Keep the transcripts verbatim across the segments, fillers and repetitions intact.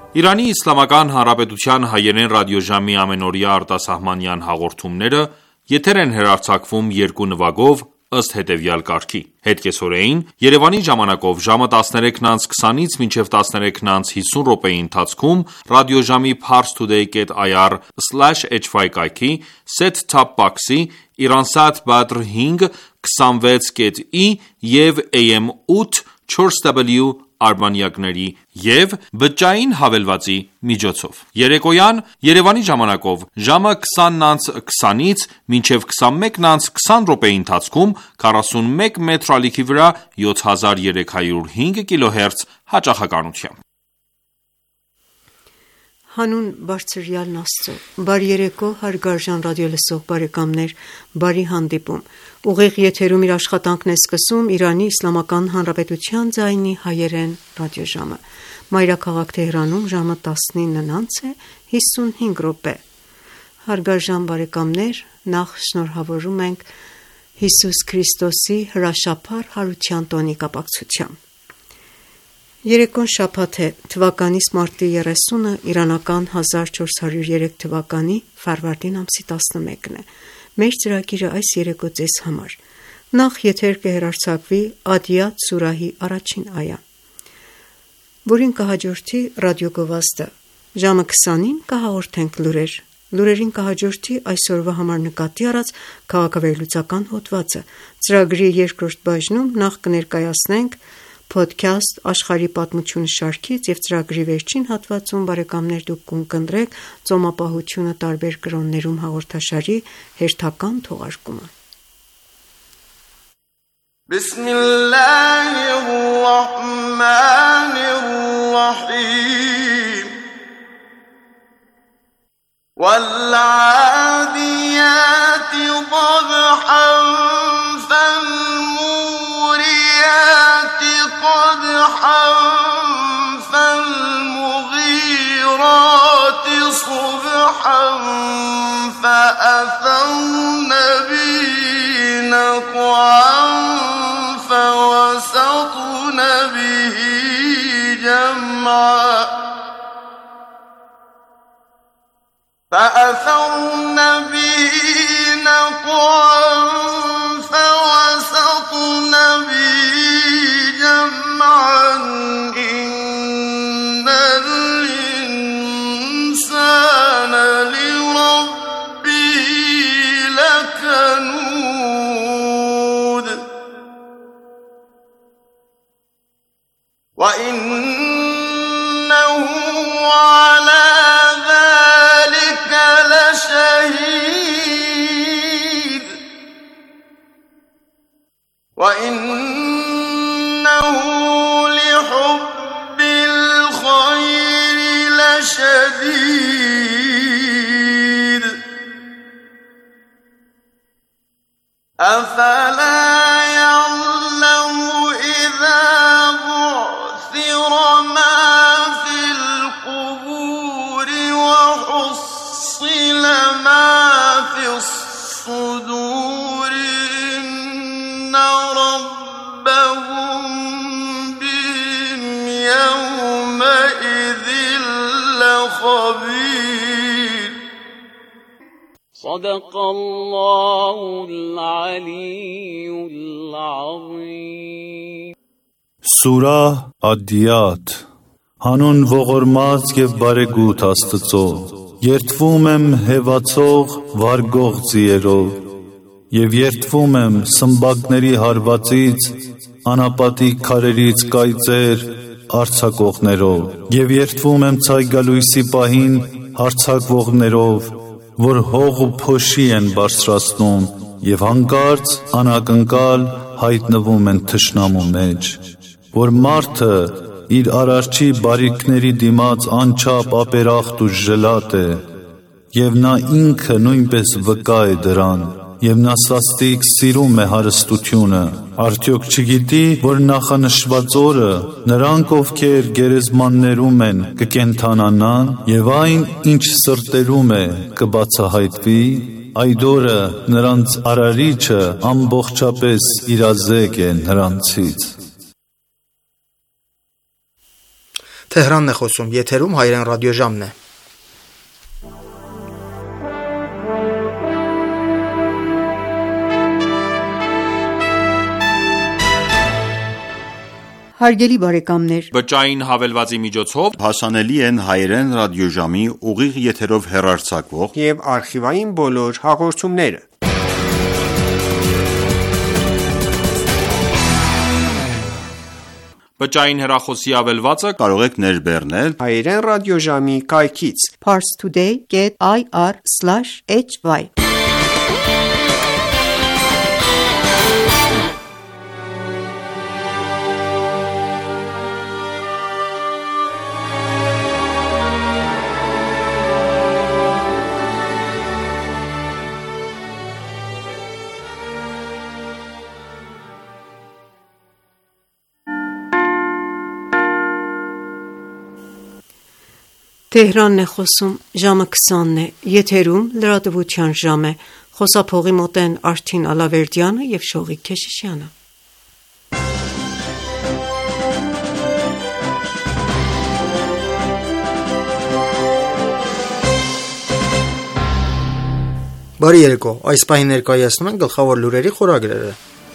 Իրանի Իսլամական Հանրապետության հայերեն ռադիոժամի ամենօրյա արտասահմանյան հաղորդումները եթեր են հեռարձակվում երկու նվագով ըստ հետևյալ կարգի: Հետկեսօրեին Երևանի ժամանակով ժամը տասներեքն անց քսանից մինչև տասներեքն անց հիսուն րոպեի ընթացքում ռադիոժամի parstoday dot i r slash h y կայքի set-top box-ի Iransat Badr հինգ քսանվեց կետ ի և A M ութ չորս W արբանյակների և բջջային հավելվածի միջոցով: Երեկոյան Երևանի ժամանակով ժամը քսանն անց քսանից մինչև քսանմեկն անց քսան րոպեի ընթացքում քառասունմեկ մետր ալիքի վրա յոթ հազար երեք հարյուր հինգ կիլոհերց հաճախականությամբ: Հանուն բարձրյալն Աստծո, բարի երեկո հարգարժան ռադիոլսող բարեկամներ, բարի հանդիպում: Ուղիղ եթերում իր աշխատանքն է սկսում Իրանի Իսլամական Հանրապետության ձայնի հայերեն ռադիոժամը: Մայրաքաղաք Թեհրանում ժամը տասնինն անց է հիսունհինգ րոպե: Հարգարժան բարեկամներ, նախ շնորհավորում ենք Հիսուս Քրիստոսի հրաշափառ հարության տոնի կապակցությամբ: Երեկոն շաբաթ է, թվականիս մարտի երեսունը, իրանական հազար չորս հարյուր երեք թվականի ֆարվարդին ամսի տասնմեկն է: Մեր ծրագիրը այս երեկո ձեզ համար: Նախ եթեր կհեռարձակվի Ադիաթ սուրահի առաջին այա, որին կհաջորդի ռադիոգովազդը: Ժամը քսանին կհաղորդենք լուրեր: Լուրերին կհաջորդի այսօրվա համար նկատի առած քաղաքավերլուծական հոդվածը: Ծրագրի երկրորդ բաժնում նախ կներկայացնենք Podcast աշխարհի պատմությունը շարքից և ծրագրի վերջին հատվածում դուք կընկերեք ծոմապահությունը տարբեր կրոններում հաղորդաշարի հերթական թողարկումը: وَالْعَادِيَاتِ ضَبْحًا فَالْمُورِيَاتِ قَدْحًا فَالْمُغِيرَاتِ صُبْحًا فَأَثَرْنَ بِهِ نَقْعًا فَوَسَطْنَ بِهِ جَمْعًا فَأَثَرْنَ بِهِ نَقْعًا فَوَسَطْنَ بِهِ جَمْعًا إِنَّ الْإِنسَانَ لِرَبِّهِ لَكَنُودٌ وَإِنَّهُ عَلَى ذَلِكَ لَشَهِيدٌ وَإِنَّهُ لِحُبِّ الْخَيْرِ لَشَدِيدٌ أَفَلَا يَعْلَمُ إِذَا بُعْثِرَ مَا فِي الْقُبُورِ وَحُصِّلَ مَا فِي الصُّدُورِ إِنَّ رَبَّهُم بِهِمْ يَوْمَئِذٍ لَخَبِيرٌ صدق الله العلي العظيم Սուրահ Ադիաթ Հանուն ողորմած և բարեգութ Աստծո: Երդվում եմ հեվացող, վարգող ձիերով և երդվում եմ սմբակների հարվածից, անապատիկ քարերից կայծեր արձակողներով և երդվում եմ ցայգալույսի պահին հարձակվողներով, որ հող ու փոշի են բարձրացնում և հանկարծ անակնկալ հայտնվում են թշնամու մեջ: Որ մարդը իր Արարչի բարիքների դիմաց անչափ ապերախտ ու ժլատ է և նա ինքը նույնպես վկա է դրան և նա սաստիկ սիրում է հարստությունը: Արդյոք չգիտի, որ նախանշված օրը նրանք, ովքեր գերեզմաններում են, կկենդանանան և այն, ինչ սրտերում է, կբացահայտվի: Այդ օրը նրանց Արարիչը ամբողջապես իրազեկ է նրանցից: Թեհրանն է խոսում, եթերում հայերեն ռադիոժամն է։ Հարգելի բարեկամներ, Բջջային հավելվածի միջոցով հասանելի են հայերեն ռադիոժամի ուղիղ եթերով հեռարձակվող և արխիվային բոլոր հաղորդումները։ Բջջային հեռախոսի ավելվածը կարող եք ներբեռնել հայերեն ռադիոժամի կայքից parstoday dot i r slash h y Թեհրանն է խոսում, ժամը քսանն է, եթերում լրատվության ժամ է, խոսափողի մոտ են Արթին Ալավերդյանը և Շողիկ Քեշիշյանը։ Բարի երեկո, այս պահին ներկայացնում ենք գլխավոր լուրերի խորագրերը։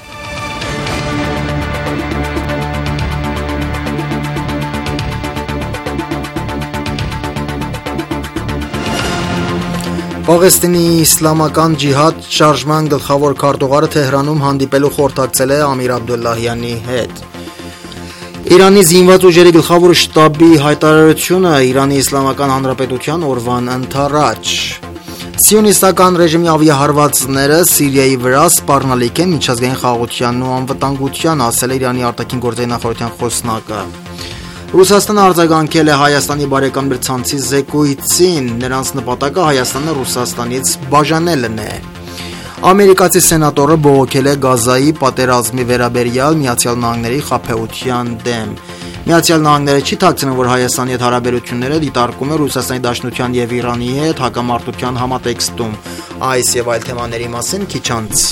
Պաղեստինի իսլամական ջիհադ շարժման գլխավոր քարտուղարը Թեհրանում հանդիպելու խորհրդակցել է Ամիր Աբդոլլահյանի հետ։ Իրանի զինված ուժերի գլխավոր շտաբի հայտարարությունը Իրանի Իսլամական Հանրապետության օրվան ընթառաջ։ Սիոնիստական ռեժիմի ավիահարվածները Սիրիայի վրա սպառնալիք են միջազգային խաղաղությանն ու անվտանգության, ասել է Իրանի արտաքին գործերի նախարարության խոսնակը։ Ռուսաստանը արձագանքել է Հայաստանի բարեկամներ ցանցի զեկույցին, նրանց նպատակը Հայաստանը Ռուսաստանից բաժանելն է։ Ամերիկացի սենատորը բողոքել է Գազայի պատերազմի վերաբերյալ Միացյալ Նահանգների խաբեության դեմ։ Միացյալ Նահանգները չի թաքցնում, որ Հայաստանի հետ հարաբերությունները դիտարկում է Ռուսաստանի Դաշնության և Իրանի հետ հակամարտության համատեքստում։ Այս եւ այլ թեմաների մասին քիչ անց։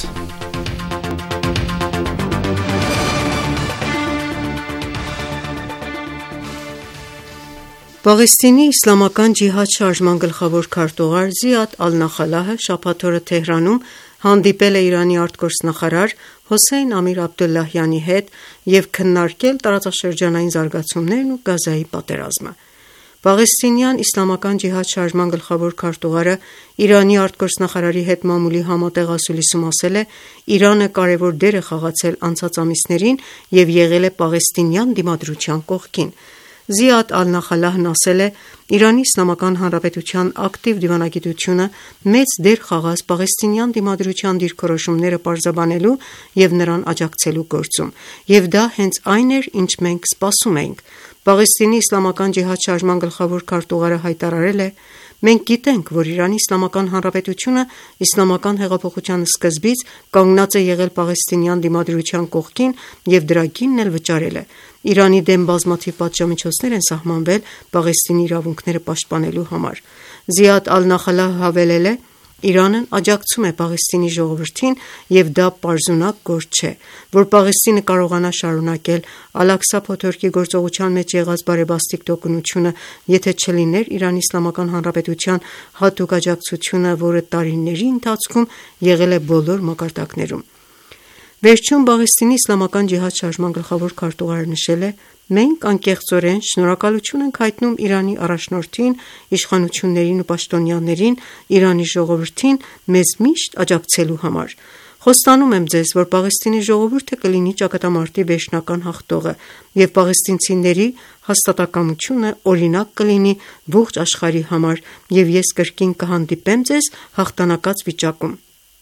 Պաղեստինի իսլամական ջիհադ շարժման գլխավոր քարտուղար Զիադ Ալ-Նախալահը շաբաթ օրը Թեհրանում հանդիպել է Իրանի արտգործնախարար Հոսեյն Ամիր Աբդոլլահյանի հետ և քննարկել տարածաշրջանային զարգացումներն ու Գազայի պատերազմը։ Պաղեստինյան իսլամական ջիհադ շարժման գլխավոր քարտուղարը Իրանի արտգործնախարարի հետ մամուլի համատեղ ասուլիսում ասել է. «Իրանը կարևոր դեր է խաղացել անցած ամիսներին և եղել է պաղեստինյան դիմադրության կողքին»։ Զիադ Ալ-Նախալահն ասել է. «Իրանի Իսլամական Հանրապետության ակտիվ դիվանագիտությունը մեծ դեր խաղաց պաղեստինյան դիմադրության դիրքորոշումները պարզաբանելու և նրան աջակցելու գործում, և դա հենց այն էր, ինչ մենք սպասում էինք»։ Պաղեստինի իսլամական ջիհադ շարժման գլխավոր քարտուղարը հայտարարել է. «Մենք գիտենք, որ Իրանի Իսլամական Հանրապետությունը իսլամական հեղափոխության սկզբից կանգնած է եղել պաղեստինյան դիմադրության կողքին և դրա գինն էլ վճարել է։ Իրանի դեմ բազմաթիվ պատժամիջոցներ են սահմանվել Պաղեստինի իրավունքները պաշտպանելու համար»։ Զիադ Ալ-Նախալահը հավելել է. «Իրանն աջակցում է Պաղեստինի ժողովրդին և դա պարզունակ գործ չէ, որ Պաղեստինը կարողանա շարունակել Ալ-Աղսա փոթորկի գործողության մեջ եղած բարեբաստիկ տոկունությունը, եթե չլիներ Իրանի Իսլամական Հանրապետության հատուկ աջակցությունը, որը տարիների ընթացքում եղել է բոլոր մակարդակներում»։ Վերջում Պաղեստինի իսլամական ջիհադ շարժման գլխավոր քարտուղարը նշել է. «Մենք անկեղծորեն շնորհակալություն ենք հայտնում Իրանի առաջնորդին, իշխանություններին ու պաշտոնյաներին, Իրանի ժողովրդին մեզ միշտ աջակցելու համար։ Խոստանում եմ ձեզ, որ Պաղեստինի ժողովուրդը կլինի ճակատամարտի վերջնական հաղթողը, և պաղեստինցիների հաստատակամությունը օրինակ կլինի ողջ աշխարհի համար, և ես կրկին կհանդիպեմ ձեզ հաղթանակած վիճակում»։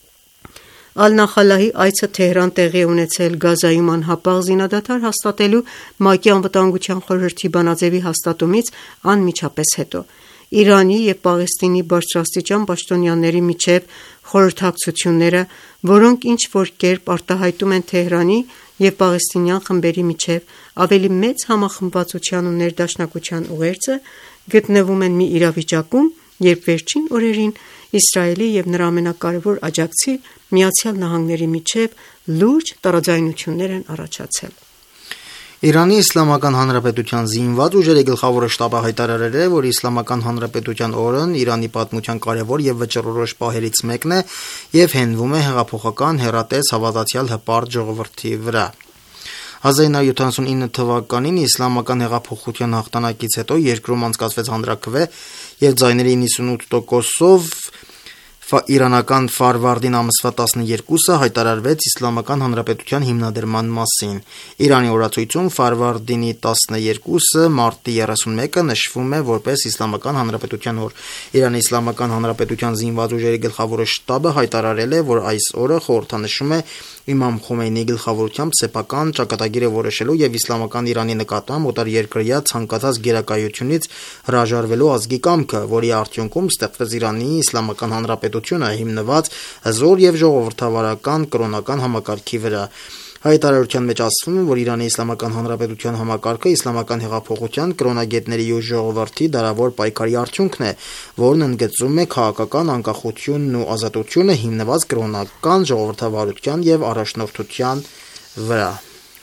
Ալ-Նախալահի այցը Թեհրան տեղի է ունեցել Գազայում անհապաղ զինադադար հաստատելու ՄԱԿ-ի Անվտանգության խորհրդի բանաձևի հաստատումից անմիջապես հետո։ Իրանի և Պաղեստինի բարձրաստիճան պաշտոնյաների միջև խորհրդակցությունները, որոնք ինչ-որ կերպ արտահայտում են Թեհրանի և պաղեստինյան խմբերի միջև ավելի մեծ համախմբվածության ու ներդաշնակության ուղերձը, գտնվում են մի իրավիճակում, երբ վերջին օրերին Իսրայելի և նրա ամենակարևոր աջակցի Միացյալ Նահանգների միջև լուրջ տարաձայնություններ են առաջացել։ Իրանի Իսլամական Հանրապետության զինված ուժերի գլխավոր շտաբը հայտարարել է, որ Իսլամական Հանրապետության օրն Իրանի պատմության կարևոր եւ վճռորոշ պահերից մեկն է եւ հենվում է հեղափոխական, հեռատես, հավատացյալ հպարտ ժողովրդի վրա։ հազար նույնսուն յոթանասունինը թվականին իսլամական հեղափոխության հաղթանակից հետո երկրում անցկացվեց հանրաքվե եւ ձայների իննսունութ տոկոսով իրանական Ֆարվարդին ամսվա տասներկուսը հայտարարվեց Իսլամական Հանրապետության հիմնադրման մասին։ Իրանի օրացույցում Ֆարվարդինի տասներկուսը մարտի երեսունմեկը նշվում է որպես Իսլամական Հանրապետության օր։ Իրանի Իսլամական Հանրապետության զինված ուժերի գլխավոր շտաբը հայտարարել է, որ այս օրը խորհրդանշում է Իմամ Խոմեյնիի գլխավորությամբ սեփական ճակատագիրը որոշելու եւ իսլամական Իրանի նկատմամբ օտարերկրյա ցանկացած գերակայությունից հրաժարվելու ազգի կամքը, որի արդյունքում ստեղծվեց Իրանի Իսլամական Հանրապետությունը հիմնված հզոր եւ ժողովրդավարական կրոնական համակարգի վրա։ Հայտարարության մեջ ասվում է, որ Իրանի Իսլամական Հանրապետության համակարգը իսլամական հեղափոխության կրոնագետների ու ժողովրդի դարավոր պայքարի արդյունքն է, որն ընդգծում է քաղաքական անկախությունն ու ազատությունը հիմնված կրոնական ժողովրդավարության եւ առաջնորդության վրա։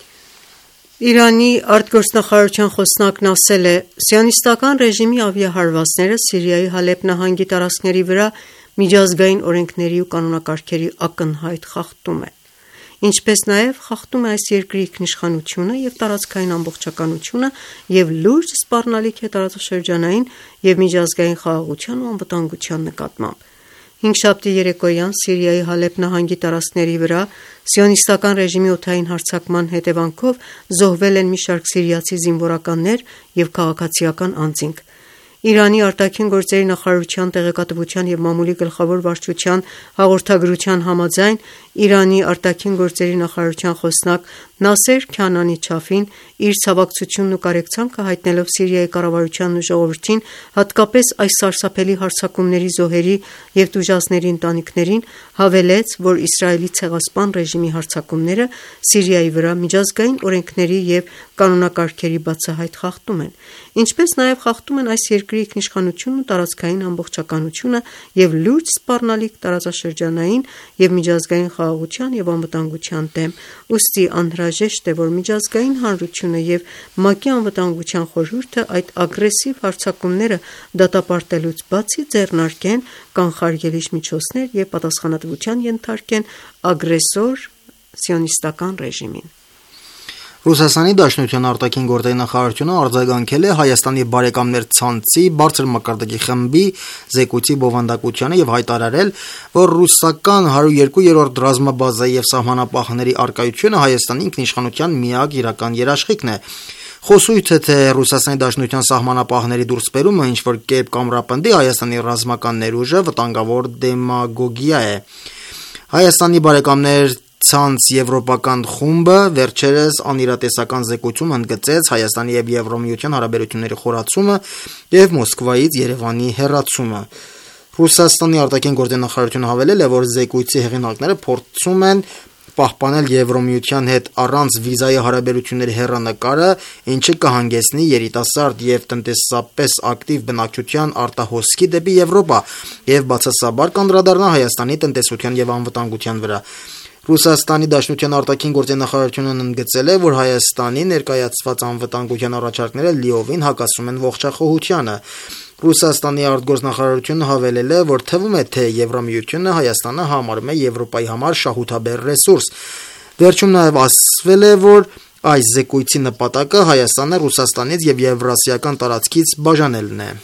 Իրանի արտգործնախարարության խոսնակն ասել է. «Սիոնիստական ռեժիմի ավիահարվածները Սիրիայի Հալեբ նահանգի տարածքների վրա միջազգային օրենքների ու կանոնակարգերի ակնհայտ խախտում է, ինչպես նաև խախտում է այս երկրի ինքնիշխանությունը և տարածքային ամբողջականությունը և լուրջ սպառնալիք է տարածաշրջանային և միջազգային խաղաղության ու անվտանգության նկատմամբ»։ Հինգշաբթի երեկոյան Սիրիայի Հալեբ նահանգի տարածքների վրա սիոնիստական ռեժիմի օդային հարձակման հետևանքով զոհվել են մի շարք սիրիացի զինվորականներ և քաղաքացիական անձինք։ Իրանի արտաքին գործերի նախարարության տեղեկատվության և մամուլի գլխավոր վարչության հաղորդագրության համաձայն Իրանի արտաքին գործերի նախարարության խոսնակ Նասեր Քանանի Չաֆին իր ցավակցությունն ու կարեկցանքը հայտնելով Սիրիայի կառավարությանն ու ժողովրդին, հատկապես այս սարսափելի հարձակումների զոհերի և տուժածների ընտանիքներին, հավելեց, որ Իսրայելի ցեղասպան ռեժիմի հարձակումները Սիրիայի վրա միջազգային օրենքների և կանոնակարգերի բացահայտ խախտում են, ինչպես նաև խախտում են այս երկրի ինքնիշխանությունն ու տարածքային ամբողջականությունը և լուրջ սպառնալիք տարածաշրջանային և միջազգային խաղաղության և անվտանգության դեմ։ Ուստի անհրաժեշտ է, որ միջազգային հանրությունը և ՄԱԿ-ի անվտանգության խորհուրդը այդ ագրեսիվ հարձակումները դատապարտելուց բացի ձեռնարկեն կանխարգելիչ միջոցներ և պատասխանատվության ենթարկեն ագրեսոր սիոնիստական ռեժիմին։ Ռուսաստանի Դաշնության արտաքին գործերի նախարարությունը արձագանքել է Հայաստանի բարեկամներ ցանցի բարձր մակարդակի խմբի զեկույցի բովանդակությանը եւ հայտարարել, որ ռուսական հարյուր երկու ռազմաբազայի եւ սահմանապահների առկայությունը Հայաստանի ինքնիշխանության միակ իրական երաշխիքն է։ Խոսույթ է, թե Ռուսաստանի Դաշնության սահմանապահների դուրսբերումը ինչ որ կերպ կամրապնդի Հայաստանի ռազմական ներուժը վտանգավոր դեմագոգիա է։ Հայաստանի բարեկամներ ցանց եվրոպական խումբը վերջերս անիրատեսական զեկույցում ընդգծեց Հայաստանի եւ Եվրամիության հարաբերությունների խորացումը եւ Մոսկվայից Երևանի հեռացումը։ Ռուսաստանի արտաքին գործերի նախարարությունը հավելել է, որ զեկույցի հեղինակները փորձում են պահպանել Եվրամիության հետ առանց վիզայի հարաբերությունների հեռանկարը, ինչը կհանգեցնի երիտասարդ եւ տնտեսապես ակտիվ բնակչության արտահոսքի դեպի Եվրոպա եւ բացասաբար կանդրադառնա Հայաստանի տնտեսության եւ անվտանգության վրա։ Ռուսաստանի Դաշնության արտաքին գործերի նախարարությունն ընդգծել է, որ Հայաստանի ներկայացված անվտանգության առաջարկները լիովին հակասում են ողջախոհությանը։ Ռուսաստանի արտգործնախարարությունը հավելել է, որ թվում է, թե Եվրամիությունը Հայաստանը համարում է Եվրոպայի համար շահութաբեր ռեսուրս։ Վերջում նաև ասվել է, որ այս զեկույցի նպատակը Հայաստանը Ռուսաստանից եւ Եվրասիական տարածքից բաժանելն է։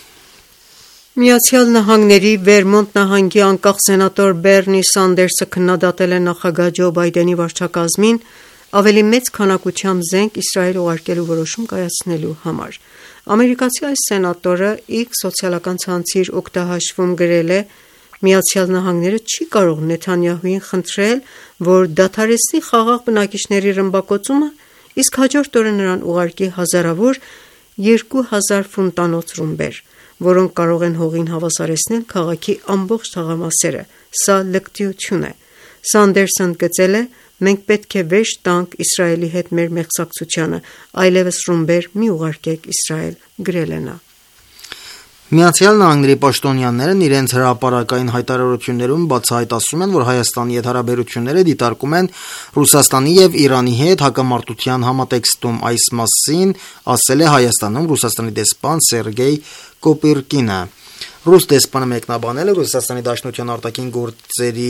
Միացյալ Նահանգների Վերմոնտ նահանգի անկախ սենատոր Բերնի Սանդերսը քննադատել է նախագահ Ջո Բայդենի վարչակազմին ավելի մեծ քանակությամբ զենք Իսրայել ուղարկելու որոշում կայացնելու համար։ Ամերիկացի այս սենատորը X սոցիալական ցանցի իր օգտահաշվում գրել է. «Միացյալ Նահանգները չի կարող Նեթանյահուին խնդրել, որ դադարեցնի խաղաղ բնակիչների ռմբակոծումը, իսկ հաջորդ օրը նրան ուղարկի հազարավոր երկու հազար ֆունտանոց ռումբեր, որոնք կարող են հողին հավասարեցնել քաղաքի ամբողջ թաղամասերը։ Սա լկտիություն է»։ Սանդերսն ընդգծել է. «Մենք պետք է վերջ տանք Իսրայելի հետ մեր մեղսակցությանը, այլևս ռումբեր մի ուղարկեք Իսրայել», գրել է նա։ Միացյալ Նահանգների պաշտոնյաներն իրենց հրապարակային հայտարարություններում բացահայտ ասում են, որ Հայաստանի հետ հարաբերությունները դիտարկում են Ռուսաստանի եւ Իրանի հետ հակամարտության համատեքստում։ Այս մասին ասել է Հայաստանում Ռուսաստանի դեսպան Սերգեյ Կոպիրկինը։ Ռուս դեսպանը մեկնաբանել է Ռուսաստանի Դաշնության արտաքին գործերի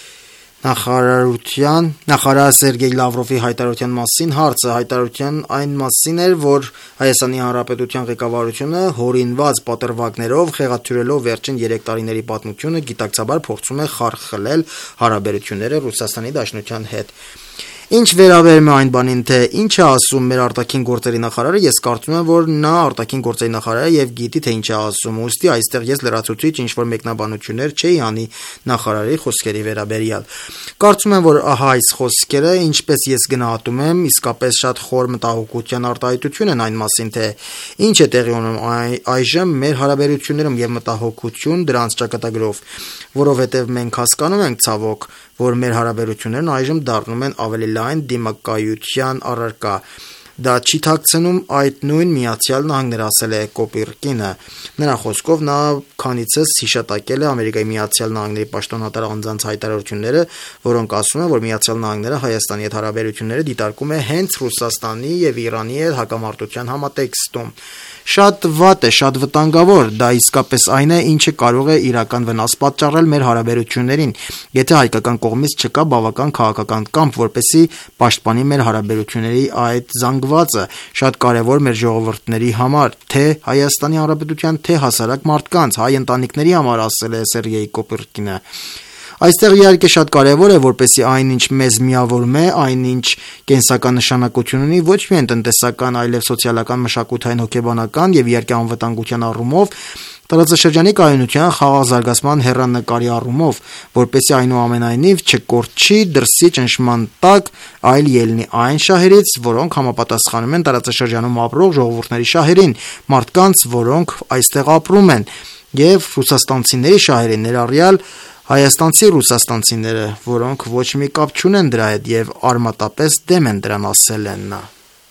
Նախարարության նախարար Սերգեյ Լավրովի հայտարարության մասին հարցը հայտարարության այն մասին էր, որ Հայաստանի Հանրապետության ղեկավարությունը հորինված պատրվակներով խեղաթյուրելով վերջին երեք տարիների պատմությունը գիտակցաբար փորձում է խարխլել հարաբերությունները Ռուսաստանի Դաշնության հետ։ Ինչ վերաբերում է այն բանին, թե ինչ է ասում մեր արտաքին գործերի նախարարը, ես կարծում եմ, որ նա արտաքին գործերի նախարար է եւ գիտի թե ինչ է ասում։ Ուստի այստեղ ես լրացուցիչ ինչ որ մեկնաբանություններ չէի անի նախարարի խոսքերի վերաբերյալ։ Կարծում եմ, որ ահա այս խոսքերը, ինչպես ես գնահատում եմ, իսկապես շատ խոր մտահոգության արտահայտություն են այն մասին, թե ինչ է տեղի ունենում այժմ մեր հարաբերություններում եւ մտահոգություն դրանց ճակատագրով, որովհետեւ մենք հասկանում ենք ցավոք, որ մեր հարաբերություններն այժմ դառնում են ավելի լայն դիմակայության առարկա։ Դա չի թաքցնում այդ նույն Միացյալ Նահանգները, ասել է Կոպիրկինը։ Նրա խոսքով նա քանիցս հիշատակել է Ամերիկայի Միացյալ Նահանգների պաշտոնատար անձանց հայտարարությունները, որոնք ասում են, որ Միացյալ Նահանգները Հայաստանի հետ հարաբերությունները դիտարկում է հենց Ռուսաստանի եւ Իրանի հետ հակամարտության համատեքստում։ Շատ վատ է, շատ վտանգավոր, դա իսկապես այն է, ինչը կարող է իրական վնաս պատճառել մեր հարաբերություններին, եթե հայկական կողմից չկա բավական քաղաքական կամք, որպեսզի պաշտպանի մեր հարաբերությունների այդ զանգվածը, շատ կարևոր մեր ժողովուրդների համար, թե Հայաստանի Հանրապետության, թե հասարակ մարդկանց, հայ ընտանիքների համար, ասել է Սերգեյ Կոպիրկինը։ Այստեղ իհարկե շատ կարևոր է, որպեսզի այնինչ մեզ միավորում է, այնինչ կենսական նշանակություն ունի ոչ միայն տնտեսական, այլև սոցիալական, մշակութային, հոգեբանական եւ իհարկե անվտանգության առումով, տարածաշրջանի կայունության, խաղաղ զարգացման հեռանկարի առումով, որպեսզի այնուամենայնիվ չկորչի դրսի ճնշման տակ, այլ ելնի այն շահերից, որոնք համապատասխանում են տարածաշրջանում ապրող ժողովուրդների շահերին, մարդկանց, որոնք այստեղ ապրում են, եւ ռուսաստանցիների շահերին, ներառյալ հայաստանցի ռուսաստանցիները, որոնք ոչ մի կապ չունեն դրա հետ եւ արմատապես դեմ են դրան, ասել են նա։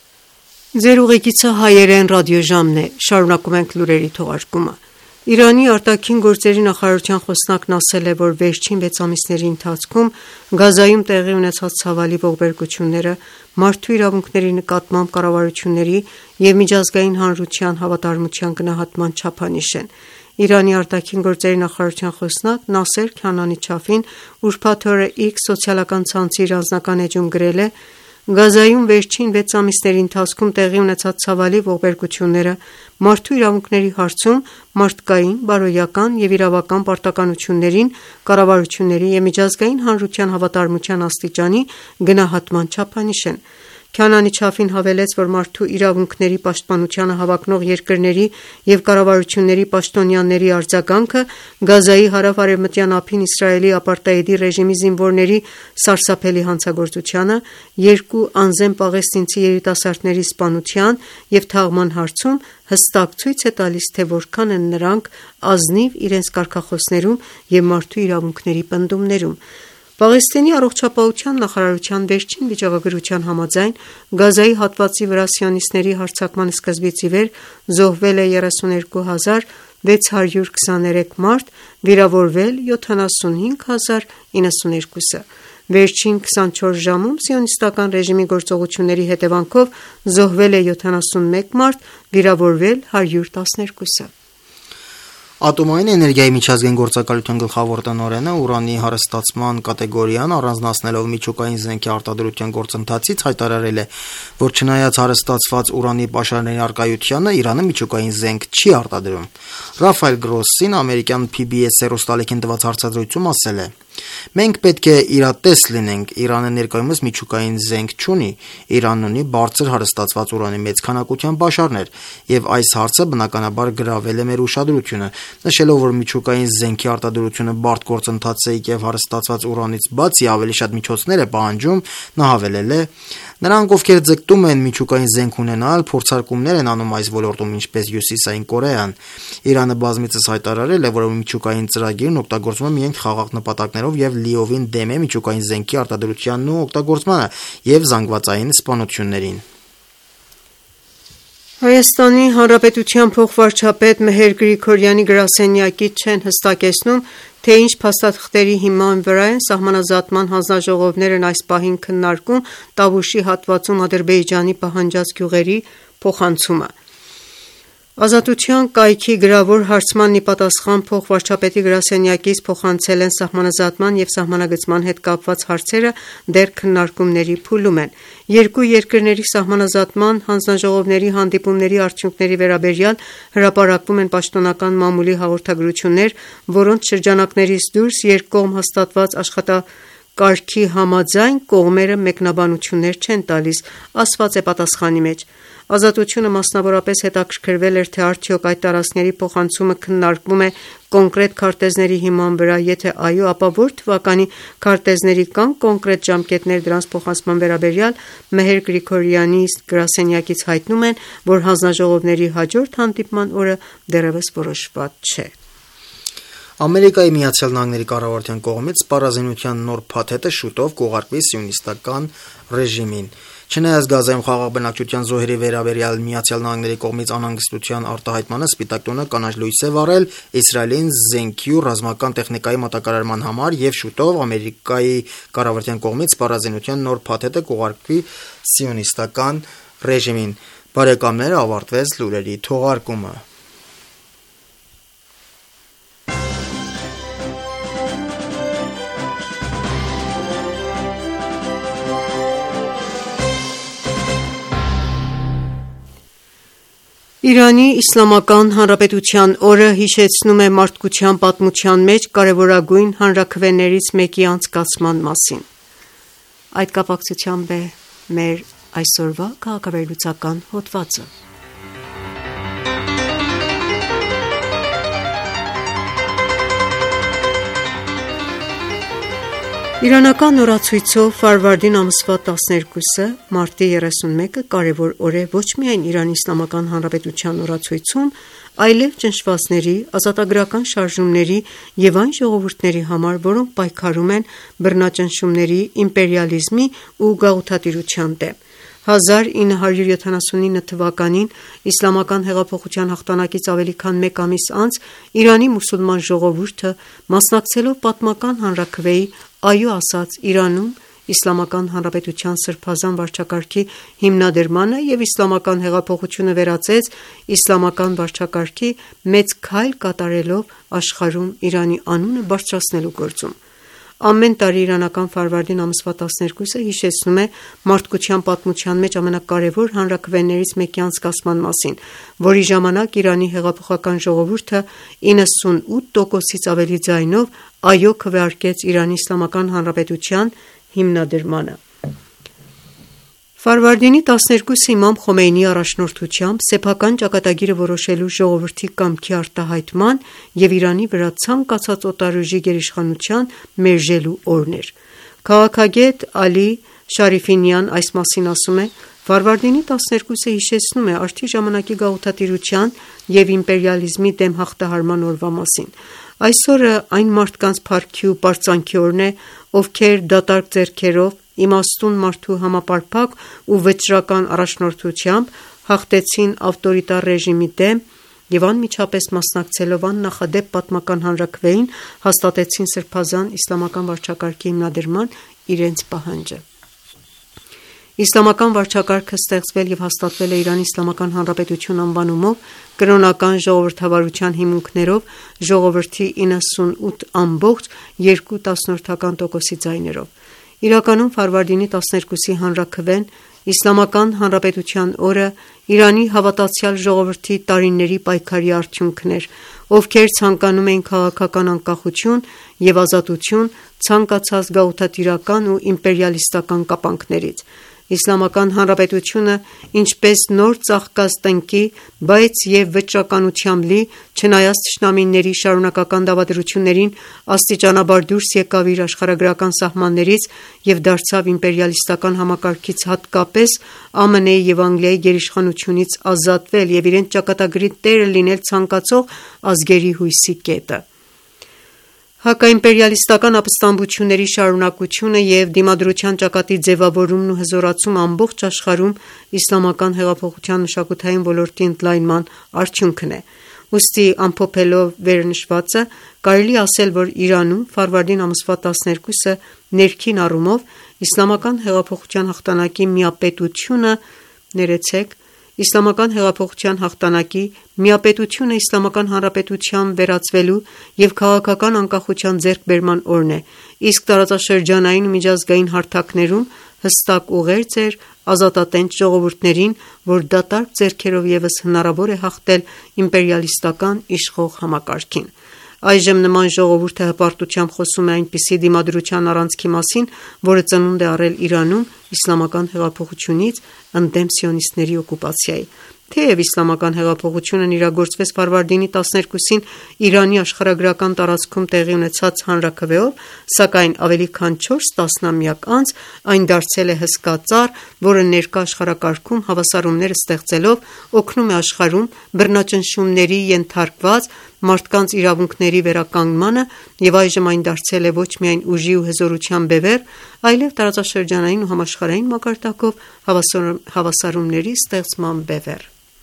Ձեր ուղեկիցը հայերեն ռադիոժամն է, շարունակում ենք լուրերի թողարկումը։ Իրանի արտաքին գործերի նախարարության խոսնակն ասել է, որ վերջին վեց ամիսների ընթացքում Գազայում տեղի ունեցած ցավալի ողբերգությունները մարդու իրավունքների նկատմամբ կառավարությունների եւ միջազգային հանրության հավատարմության գնահատման չափանիշ են։ Իրանի արտաքին գործերի նախարարության խոսնակ Նասեր Քանանի Չաֆին ուրբաթ օրը X սոցիալական ցանցի իր անձնական էջում գրել է. Գազայում վերջին վեց ամիսների ընթացքում տեղի ունեցած ցավալի ողբերգությունները մարդու իրավունքների հարցում մարդկային, բարոյական եւ իրավական պարտականություններին, կառավարությունների եւ միջազգային հանրության հավատարմության աստիճանի գնահատման չափանիշ են։ Քանանի Չաֆին հավելեց, որ մարդու իրավունքների պաշտպանությանը հավակնող երկրների եւ կառավարությունների պաշտոնյաների արձագանքը Գազայի հարավ-արևմտյան ափին Իսրայելի ապարտեիդի ռեժիմի զինվորների սարսափելի հանցագործությանը, երկու անզեն պաղեստինցի երիտասարդների սպանության եւ թաղման հարցում հստակ ցույց է տալիս, թե որքան են նրանք ազնիվ իրենց կարգախոսներում եւ մարդու իրավունքների պնդումներում։ Պաղեստինի առողջապահության նախարարության վերջին վիճակագրության համաձայն Գազայի հատվածի վրա սիոնիստների հարձակման սկզբից ի վեր զոհվել է երեսունյոթ հազար վեց հարյուր քսաներեք մարդ, վիրավորվել յոթանասունհինգ հազար իննսունյոթը։ Վերջին քսանչորս ժամում սիոնիստական ռեժիմի գործողությունների հետևանքով զոհվել է յոթանասունմեկ մարդ, վիրավորվել հարյուր տասներկուսը։ Ատոմային էներգիայի միջազգային գործակալության գլխավոր տնօրենը ուրանի հարստացման կատեգորիան առանձնացնելով միջուկային զենքի արտադրության գործընթացից հայտարարել է, որ չնայած հարստացված ուրանի պաշարների առկայությանը Իրանը միջուկային զենք չի արտադրում։ Ռաֆայել Գրոսին ամերիկյան P B S հեռուստաալիքին տված հարցազրույցում ասել է. Մենք պետք է իրատես լինենք, Իրանը ներկայումս միջուկային զենք չունի, Իրանն ունի բարձր հարստացված ուրանի մեծ քանակության պաշարներ, եւ այս հարցը բնականաբար գրավել է մեր ուշադրությունը, նշելով, որ միջուկային զենքի արտադրությունը բարդ գործընթաց է եւ հարստացված ուրանից բացի ավելի շատ միջոցներ է պահանջում, նա հավելել է. Նրանք, ովքեր ձգտում են միջուկային զենք ունենալ, փորձարկումներ են անում այս ոլորտում, ինչպես Հյուսիսային Կորեան։ Իրանը բազմիցս հայտարարել է, որ միջուկային ծրագիրն օգտագործվում է միայն խաղաղ նպատակներով եւ լիովին դեմ է միջուկային զենքի արտադրությանն ու օգտագործմանը եւ զանգվածային սպանություններին։ Հայաստանի Հանրապետության փոխվարչապետ Մեհեր Գրիգորյանի գրասենյակից չեն հստակեցնում, թե ինչ փաստաթղթերի հիման վրա են սահմանազատման հանձնաժողովներն այս պահին քննարկում Տավուշի հատվածում Ադրբեջանի պահանջած գյուղերի փոխանցումը։ Ազատության կայքի գրավոր հարցման ի պատասխան փոխվարչապետի գրասենյակից փոխանցել են սահմանազատման և սահմանագծման հետ կապված հարցերը դեռ քննարկումների փուլում են։ Երկու երկրների սահմանազատման հանձնաժողովների հանդիպումների արդյունքների վերաբերյալ հրապարակվում են պաշտոնական մամուլի հաղորդագրություններ, որոնց շրջանակներից դուրս երկկողմ հաստատված աշխատակարգի համաձայն կողմերը մեկնաբանություններ չեն տալիս, ասված է պատասխանի մեջ։ Ազատությունը մասնավորապես հետաքրքրվել էր, թե արդյոք այդ տարածքների փոխանցումը քննարկվում է կոնկրետ քարտեզների հիման վրա, եթե այո, ապա որ թվականի քարտեզների կան կոնկրետ ժամկետներ դրանց փոխանցման վերաբերյալ։ Մեհեր Գրիգորյանի գրասենյակից հայտնում են, որ հանձնաժողովների հաջորդ հանդիպման օրը դեռևս որոշված չէ։ Ամերիկայի Միացյալ Նահանգների կառավարության կողմից սպառազինության նոր փաթեթը շուտով կուղարկվի սիոնիստական ռեժիմին։ Չնայած Գազայում խաղաղ բնակչության զոհերի վերաբերյալ Միացյալ Նահանգների կողմից անհանգստության արտահայտմանը, Սպիտակ տունը կանաչ լույս է վառել Իսրայելին զենքի ու ռազմական տեխնիկայի մատակարարման համար, եւ շուտով Ամերիկայի կառավարության կողմից սպառազինության նոր փաթեթը կուղարկվի սիոնիստական ռեժիմին։ Բարեկամներ, ավարտվեց լուրերի թողարկումը։ Իրանի Իսլամական Հանրապետության օրը հիշեցնում է մարդկության պատմության մեջ կարևորագույն հանրաքվեներից մեկի անցկացման մասին։ Այդ կապակցությամբ է մեր այսօրվա քաղաքավերլուծական հոդվածը։ Իրանական օրացույցով Ֆարվարդին ամսվա տասներկուսը մարտի երեսունմեկը կարևոր օր է ոչ միայն Իրանի Իսլամական Հանրապետության օրացույցում, այլև ճնշվածների, ազատագրական շարժումների և այն ժողովուրդների համար, որոնք պայքարում են բռնաճնշումների, իմպերիալիզմի ու գաղութատիրության դեմ։ հազար ինը հարյուր յոթանասունինը թվականին Իսլամական հեղափոխության հաղթանակից ավելի քան մեկ ամիս անց Իրանի մուսուլման ժողովուրդը, մասնակցելով պատմական հանրաքվեի «Այո» ասաց Իրանում Իսլամական Հանրապետության սրբազան վարչակարգի հիմնադրմանը և իսլամական հեղափոխությունը վերածեց իսլամական վարչակարգի, մեծ քայլ կատարելով աշխարհում Իրանի անունը բարձրացնելու գործում։ Ամեն տարի իրանական Ֆարվարդին ամսվա տասներկուսը հիշեցնում է մարդկության պատմության մեջ ամենակարևոր հանրաքվեներից մեկի անցկացման մասին, որի ժամանակ Իրանի հեղափոխական ժողովուրդը իննսունութ տոկոսից ավելի ձայնով «Այո» քվեարկեց Իրանի Իսլամական Հանրապետության հիմնադրմանը։ Ֆարվարդինի տասներկուսը իմամ Խոմեյնիի առաջնորդությամբ սեփական ճակատագիրը որոշելու ժողովրդի կամքի արտահայտման և Իրանի վրա ցանկացած օտարուժի գերիշխանության մերժելու օրն էր։ Քաղաքագետ Ալի Շարիֆինյան այս մասին ասում է. Ֆարվարդինի տասներկուսը հիշեցնում է արդի ժամանակի գաղութատիրության և իմպերիալիզմի դեմ հաղթահարման օրվա մասին։ Այսօրը այն մարդկանց փառքի ու պարծանքի օրն է, ովքեր դատարկ ձեռքերով, իմաստուն մարդու համապարփակ ու վճռական առաջնորդությամբ հաղթեցին ավտորիտար ռեժիմի դեմ և անմիջապես մասնակցելով աննախադեպ պատմական հանրաքվեին հաստատեցին սրբազան իսլամական վարչակարգի հիմնադրման իրենց պահանջը։ Իսլամական վարչակարգը ստեղծվել և հաստատվել է Իրանի Իսլամական Հանրապետություն անվանումով կրոնական ժողովրդավարության հիմունքներով ժողովրդի իննսունութ ամբողջ երկու տասնորդական տոկոսի ձայներով։ Իրականում Ֆարվարդինի տասներկուսի հանրաքվեն Իսլամական Հանրապետության օրը Իրանի հավատացյալ ժողովրդի տարիների պայքարի արդյունքն էր, ովքեր ցանկանում էին քաղաքական անկախություն և ազատություն ցանկացած գաղութատիրական ու իմպերիալիստական կապանքներից։ Իսլամական Հանրապետությունը, ինչպես նոր ծաղկած տնկի, բայց և վճռականությամբ լի, չնայած թշնամիների շարունակական դավադրություններին, աստիճանաբար դուրս եկավ իր աշխարհագրական սահմաններից և դարձավ իմպերիալիստական համակարգից, հատկապես ԱՄՆ-ի և Անգլիայի գերիշխանությունից ազատվել և իրենց ճակատագրի տերը լինել ցանկացող ազգերի հույսի կետը։ Հակաիմպերիալիստական ապստամբությունների շարունակությունը և դիմադրության ճակատի ձևավորումն ու հզորացումը ամբողջ աշխարհում իսլամական հեղափոխության մշակութային ոլորտի ընդլայնման արդյունքն է: Ուստի ամփոփելով վերնշվածը, կարելի է ասել, որ Իրանում ֆարվարդին ամսվա տասներկուսը ներքին առումով իսլամական հեղափոխության հաղթանակի միապետությունը ներեցեք Իսլամական հեղափոխության հաղթանակի, միապետությունը Իսլամական Հանրապետության վերածվելու և քաղաքական անկախության ձեռքբերման օրն է, իսկ տարածաշրջանային ու միջազգային հարթակներում հստակ ուղերձ էր ազատատենչ ժողովուրդներին, որ դատարկ ձեռքերով ևս հնարավոր է հաղթել իմպերիալիստական իշխող համակարգին: Այժմ նման ժողովուրդը հպարտությամբ խոսում է այնպիսի դիմադրության առանցքի մասին, որը ծնունդ է առել Իրանում իսլամական հեղափոխությունից ընդդեմ սիոնիստների օկուպացիայի: Թեև իսլամական հեղափոխությունն իրագործվեց ֆարվարդինի տասներկուսին Իրանի աշխարհագրական տարածքում տեղի ունեցած հանրաքվեով, սակայն ավելի քան չորս տասնամյակ անց այն դարձել է հսկա ծառ, որը ներկա աշխարհակարգում հավասարումներ ստեղծելով օգնում է աշխարհում բռնաճնշումների ենթարկված մարդկանց իրավունքների վերականգնմանը և այժմ այն դարձել է ոչ միայն ուժի ու հզորության բևեռ, այլև տարածաշրջանային ու համաշխարհային մակարդակով հավասարումների ստեղծման բևեռ: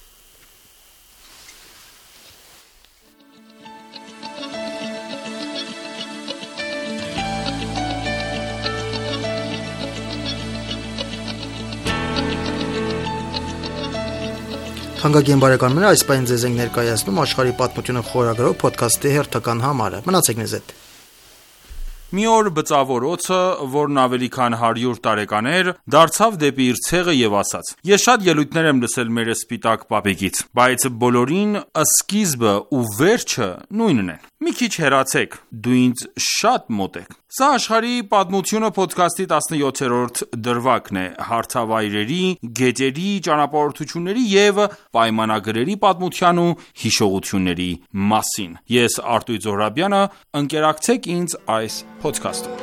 Թանկագին բարեկամներ, այս պահին ձեզ ենք ներկայացնում աշխարհի պատմությունը խորագրով փոդքասթի հերթական համարը: Մնացեք մեզ հետ: Մի օր բծավոր օձը, որն ավելի քան հարյուր տարեկան էր, դարձավ դեպի իր ցեղը և ասաց. «Ես շատ ելույթներ եմ լսել մեր սպիտակ պապիկից, բայց բոլորին սկիզբը ու վերջը նույնն են: Մի քիչ հեռացեք, դու ինձ շատ մոտ եք»: Սա աշխարհի պատմությունը փոդքասթի տասնյոթերորդ դրվագն է՝ հարթավայրերի, գետերի, ճանապարհորդությունների և պայմանագրերի պատմության ու հիշողությունների մասին: Ես Արտույտ Զոհրաբյանը, ընկերակցեք ինձ այս փոդքասթում: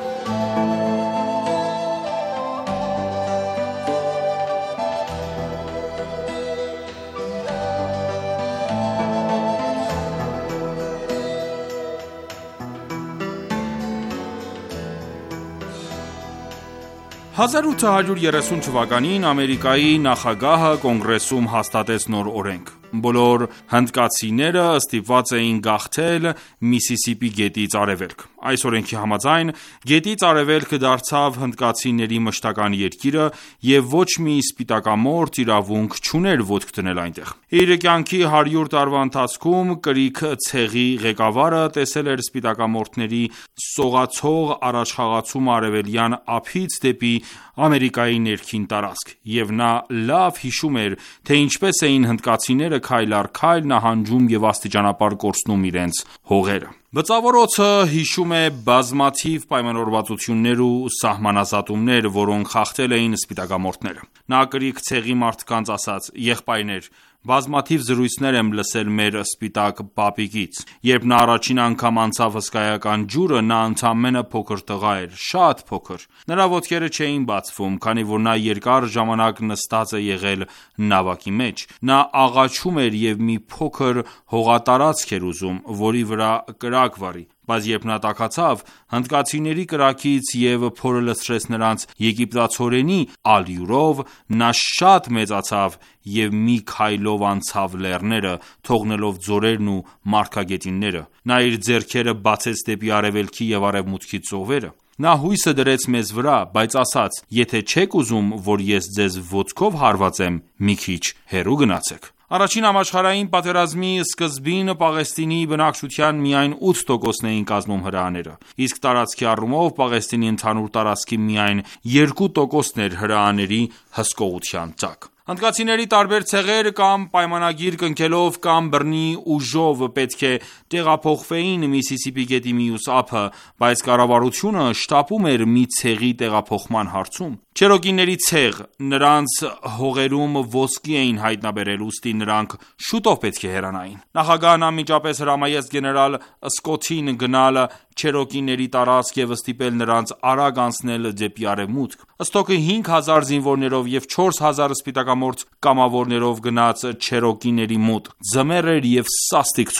հազար ութ հարյուր երեսուն թվականին Ամերիկայի նախագահը կոնգրեսում հաստատեց նոր օրենք: Բոլոր հնդկացիները ստիպված էին գաղթել Միսիսիպի գետից արևելք: Այս օրենքի համաձայն, գետից արևելքը դարձավ հնդկացիների մշտական երկիրը և ոչ մի սպիտակամորթ իրավունք չուներ ոտք դնել այնտեղ: Իր կյանքի հարյուր տարվա ընթացքում կրիք ցեղի ղեկավարը տեսել էր սպիտակամորթների սողացող առաջխաղացումը արևելյան ափից դեպի Ամերիկայի ներքին տարածք, և նա լավ հիշում էր, թե ինչպես էին հնդկացիները քայլ առ քայլ նահանջում և աստիճանաբար կորցնում իրենց հողերը: Բծավոր օձը հիշում է բազմաթիվ պայմանավորվածություններ ու սահմանազատումներ, որոնք խախտել էին սպիտակամորթները: Նա կրիք ցեղի մարդկանց ասաց. «Եղբայրներ, բազմաթիվ զրույցներ եմ լսել մեր սպիտակ պապիկից: Երբ նա առաջին անգամ անցավ հսկայական ջուրը, նա ընդամենը փոքր տղա էր, շատ փոքր: Նրա ոտքերը չէին բացվում, քանի որ նա երկար ժամանակ նստած է եղել նավակի մեջ: Նա աղաչում էր և մի փոքր հողատարածք էր ուզում, որի վրա կրակ վառի: Բայց երբ նա տաքացավ հնդկացիների կրակից և փորը լցրեց նրանց եգիպտացորենի ալյուրով, նա շատ մեծացավ և մի քայլով անցավ լեռները, թողնելով ձորերն ու մարգագետինները: Նա իր ձեռքերը բացեց դեպի արևելքի և արևմուտքի ծովերը: Նա հույսը դրեց մեզ վրա, բայց ասաց. «Եթե չեք ուզում, որ ես ձեզ ոտքով հարվածեմ, մի քիչ հեռու գնացեք»: Առաջին համաշխարհային պատերազմի սկզբին Պաղեստինի բնակչության միայն ութ տոկոսն էին կազմում հրեաները, իսկ տարածքի առումով Պաղեստինի ընդհանուր տարածքի միայն երկու տոկոսն էր հրեաների հսկողության տակ: Հնդկացիների տարբեր ցեղեր կամ պայմանագիր կնքելով կամ բռնի ուժով պետք է տեղափոխվեին Միսիսիպի գետի մյուս ափը, բայց կառավարությունը շտապում էր մի ցեղի տեղափոխման հարցում: Չերոկիների ցեղ: Նրանց հողերում ոսկի էին հայտնաբերել, ուստի նրանք շուտով պետք է հեռանային: Նախագահն անմիջապես հրամայեց գեներալ Սկոթին գնալ չերոկիների տարածք և ստիպել նրանց արագ անցնել դեպի արևմուտք: Ստոքը հինգ հազար զինվորներով և չորս հազար սպիտակամորթ կամավորներով գնաց չերոկիների մոտ: Ձմեռ էր և սաստիկ ցուրտ: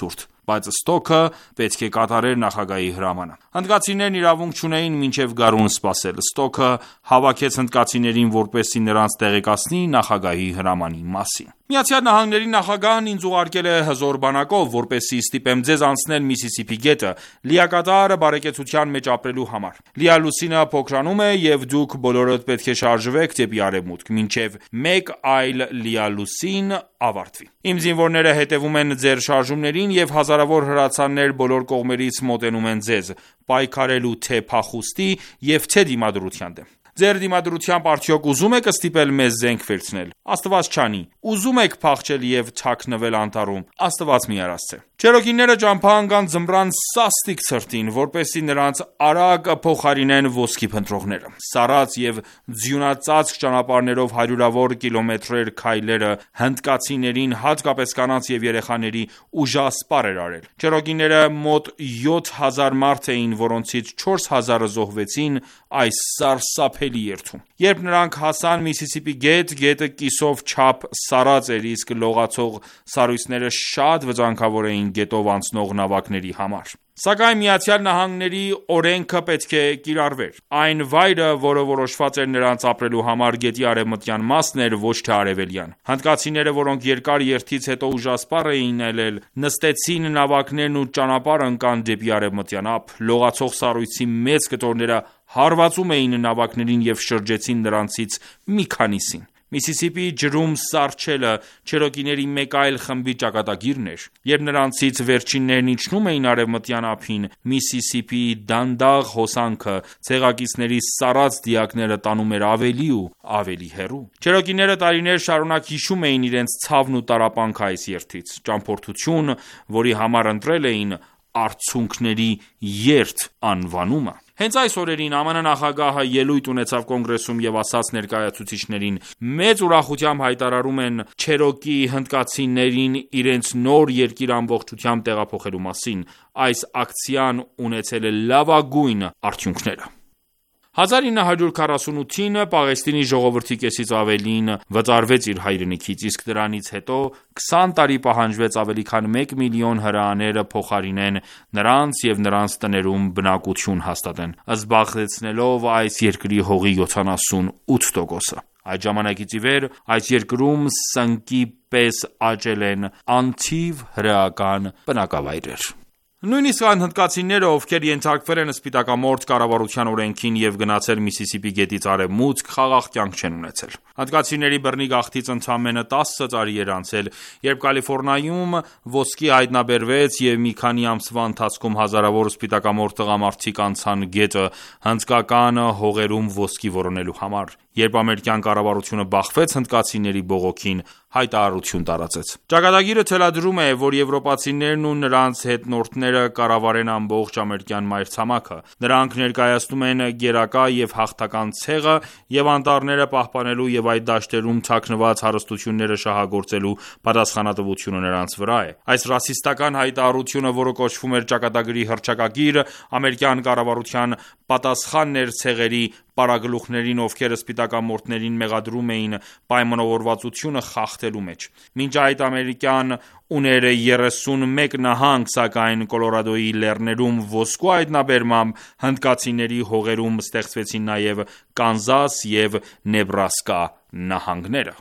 բայց ստոքը պետք է կատարեր նախագահի հրամանը։ Հնդկացիներն իրավունք չունեին մինչև գարուն սպասել։ Ստոքը հավաքեց հնդկացիներին, որպեսզի նրանց տեղեկացնի նախագահի հրամանի մասին։ Միացյալ Նահանգների նախագահն ինձ ուղարկել է հզոր բանակով, որպեսզի ստիպեմ ձեզ անցնել Միսիսիփի գետը, լիակատար բարեկեցության մեջ ապրելու համար։ Լիալուսինը փոքրանում է և դուք բոլորդ պետք է շարժվեք դեպի արևմուտք, մինչև մեկ այլ լիալուսին ավարտվի։ Իմ զինվորները հետևում են ձեր շարժումներին և հազարավոր հրացաններ բոլոր կողմերից մոտենում են ձեզ, պայքարելու թե փախուստի և թե դիմադրության դեմ։ Ձեր դիմադրությամբ արդյոք ուզում եք ստիպել մեզ զենք վերցնել։ Աստված չանի։ Ուզում եք փախչել և թաքնվել անտառում։ Աստված մի արասցե։ Չերոկիները ճամփա ընկան ձմռան սաստիկ ցրտին, որպեսզի նրանց արագ փոխարինեն ոսկի փնտրողները։ Սառած և ձյունածածկ ճանապարհներով հարյուրավոր կիլոմետրեր քայլելը հնդկացիներին, հատկապես կանանց և երեխաների, ուժասպառ էր արել։ Չերոկիները մոտ յոթ հազար մարդ էին, որոնցից չորս հազարը զոհվեցին այս սարսափելի երթում։ Երբ նրանք հասան Միսիսիփի գետ, գետը կիսով չափ սառած էր, իսկ լողացող սառույցները շատ վտանգավոր էին գետով անցնող նավակների համար։ Սակայն Միացյալ Նահանգների օրենքը պետք է կիրառվեր։ Այն վայրը, որը որոշված էր նրանց ապրելու համար, գետի արևմտյան մասն էր, ոչ թե արևելյան։ Հնդկացիները, որոնք երկար երթից հետո ուժասպառ էին ելել, նստեցին նավակներն ու ճանապարհ ընկան դեպի արևմտյան ափ։ Լողացող սառույցի մեծ կտորները հարվածում էին նավակներին և շրջեցին նրանցից մի քանիսին։ Միսիսիփի ջրում սառչելը չերոկիների մեկ այլ խմբի ճակատագիրն էր։ Երբ նրանցից վերջիններն իջնում էին արևմտյան ափին, Միսիսիփիի դանդաղ հոսանքը ցեղակիցների սառած դիակները տանում էր ավելի ու ավելի հեռու։ Չերոկիները տարիներ շարունակ հիշում էին իրենց ցավն ու տառապանքը այս երթից, ճամփորդություն, որի համար ընտրել էին «Արցունքների երթ» անվանումը։ Հենց այս օրերին ԱՄՆ նախագահը ելույթ ունեցավ կոնգրեսում և ասաց ներկայացուցիչներին. «Մեծ ուրախությամբ հայտարարում են չերոկի հնդկացիներին իրենց նոր երկիր ամբողջությամբ տեղափոխելու մասին։ Այս ակցիան ունեցել է լավագույն արդյունքները»։ հազար ինը հարյուր քառասունութին Պաղեստինի ժողովրդի կեսից ավելին վտարվեց իր հայրենիքից, իսկ դրանից հետո քսան տարի պահանջվեց ավելի քան մեկ միլիոն հրեաները փոխարինեն նրանց և նրանց տներում բնակություն հաստատեն, զբաղեցնելով այս երկրի հողի յոթանասունութ տոկոսը։ Այդ ժամանակից ի վեր այս երկրում սնկի պես աճել են անթիվ հրեական բնակավայրեր։ Նույնիսկ այն հնդկացիները, ովքեր ենթարկվել են սպիտակամորթ կառավարության օրենքին և գնացել Միսիսիփի գետից արևմուտք, խաղաղ կյանք չեն ունեցել։ Հնդկացիների բռնի գաղթից ընդամենը տասը տարի էր անցել, երբ Կալիֆոռնիայում ոսկի հայտնաբերվեց և մի քանի ամսվա ընթացքում հազարավոր սպիտակամորթ տղամարդիկ անցան գետը հնդկական հողերում ոսկի որոնելու համար։ Երբ ամերիկյան կառավարությունը բախվեց հնդկացիների բողոքին, հայտարարություն տարածեց։ Ճակատագիրը թելադրում է, որ եվրոպացիներն ու նրանց հետնորդները կառավարեն ամբողջ ամերիկյան մայրցամաքը։ Նրանք ներկայացնում են գերակա և հաղթական ցեղը և անտառները պահպանելու և այդ դաշտերում թաքնված հարստությունները շահագործելու պատասխանատվությունը նրանց վրա է։ Այս ռասիստական հայտարարությունը, որը կոչվում էր ճակատագրի հռչակագիր, ամերիկյան կառավարության պատասխանն էր ցեղերի պարագլուխներին, ովքեր սպիտակամորթներին մեղադրում էին պայմանավորվածությունը խախտելու մեջ։ Մինչ այդ Ամերիկան ուներ երեսունմեկ նահանգ, սակայն Կոլորադոյի լեռներում ոսկու հայտնաբերմամբ հնդկացիների հողերում ստեղծվեցին նաև Կանզաս և Նեբրասկա նահանգները։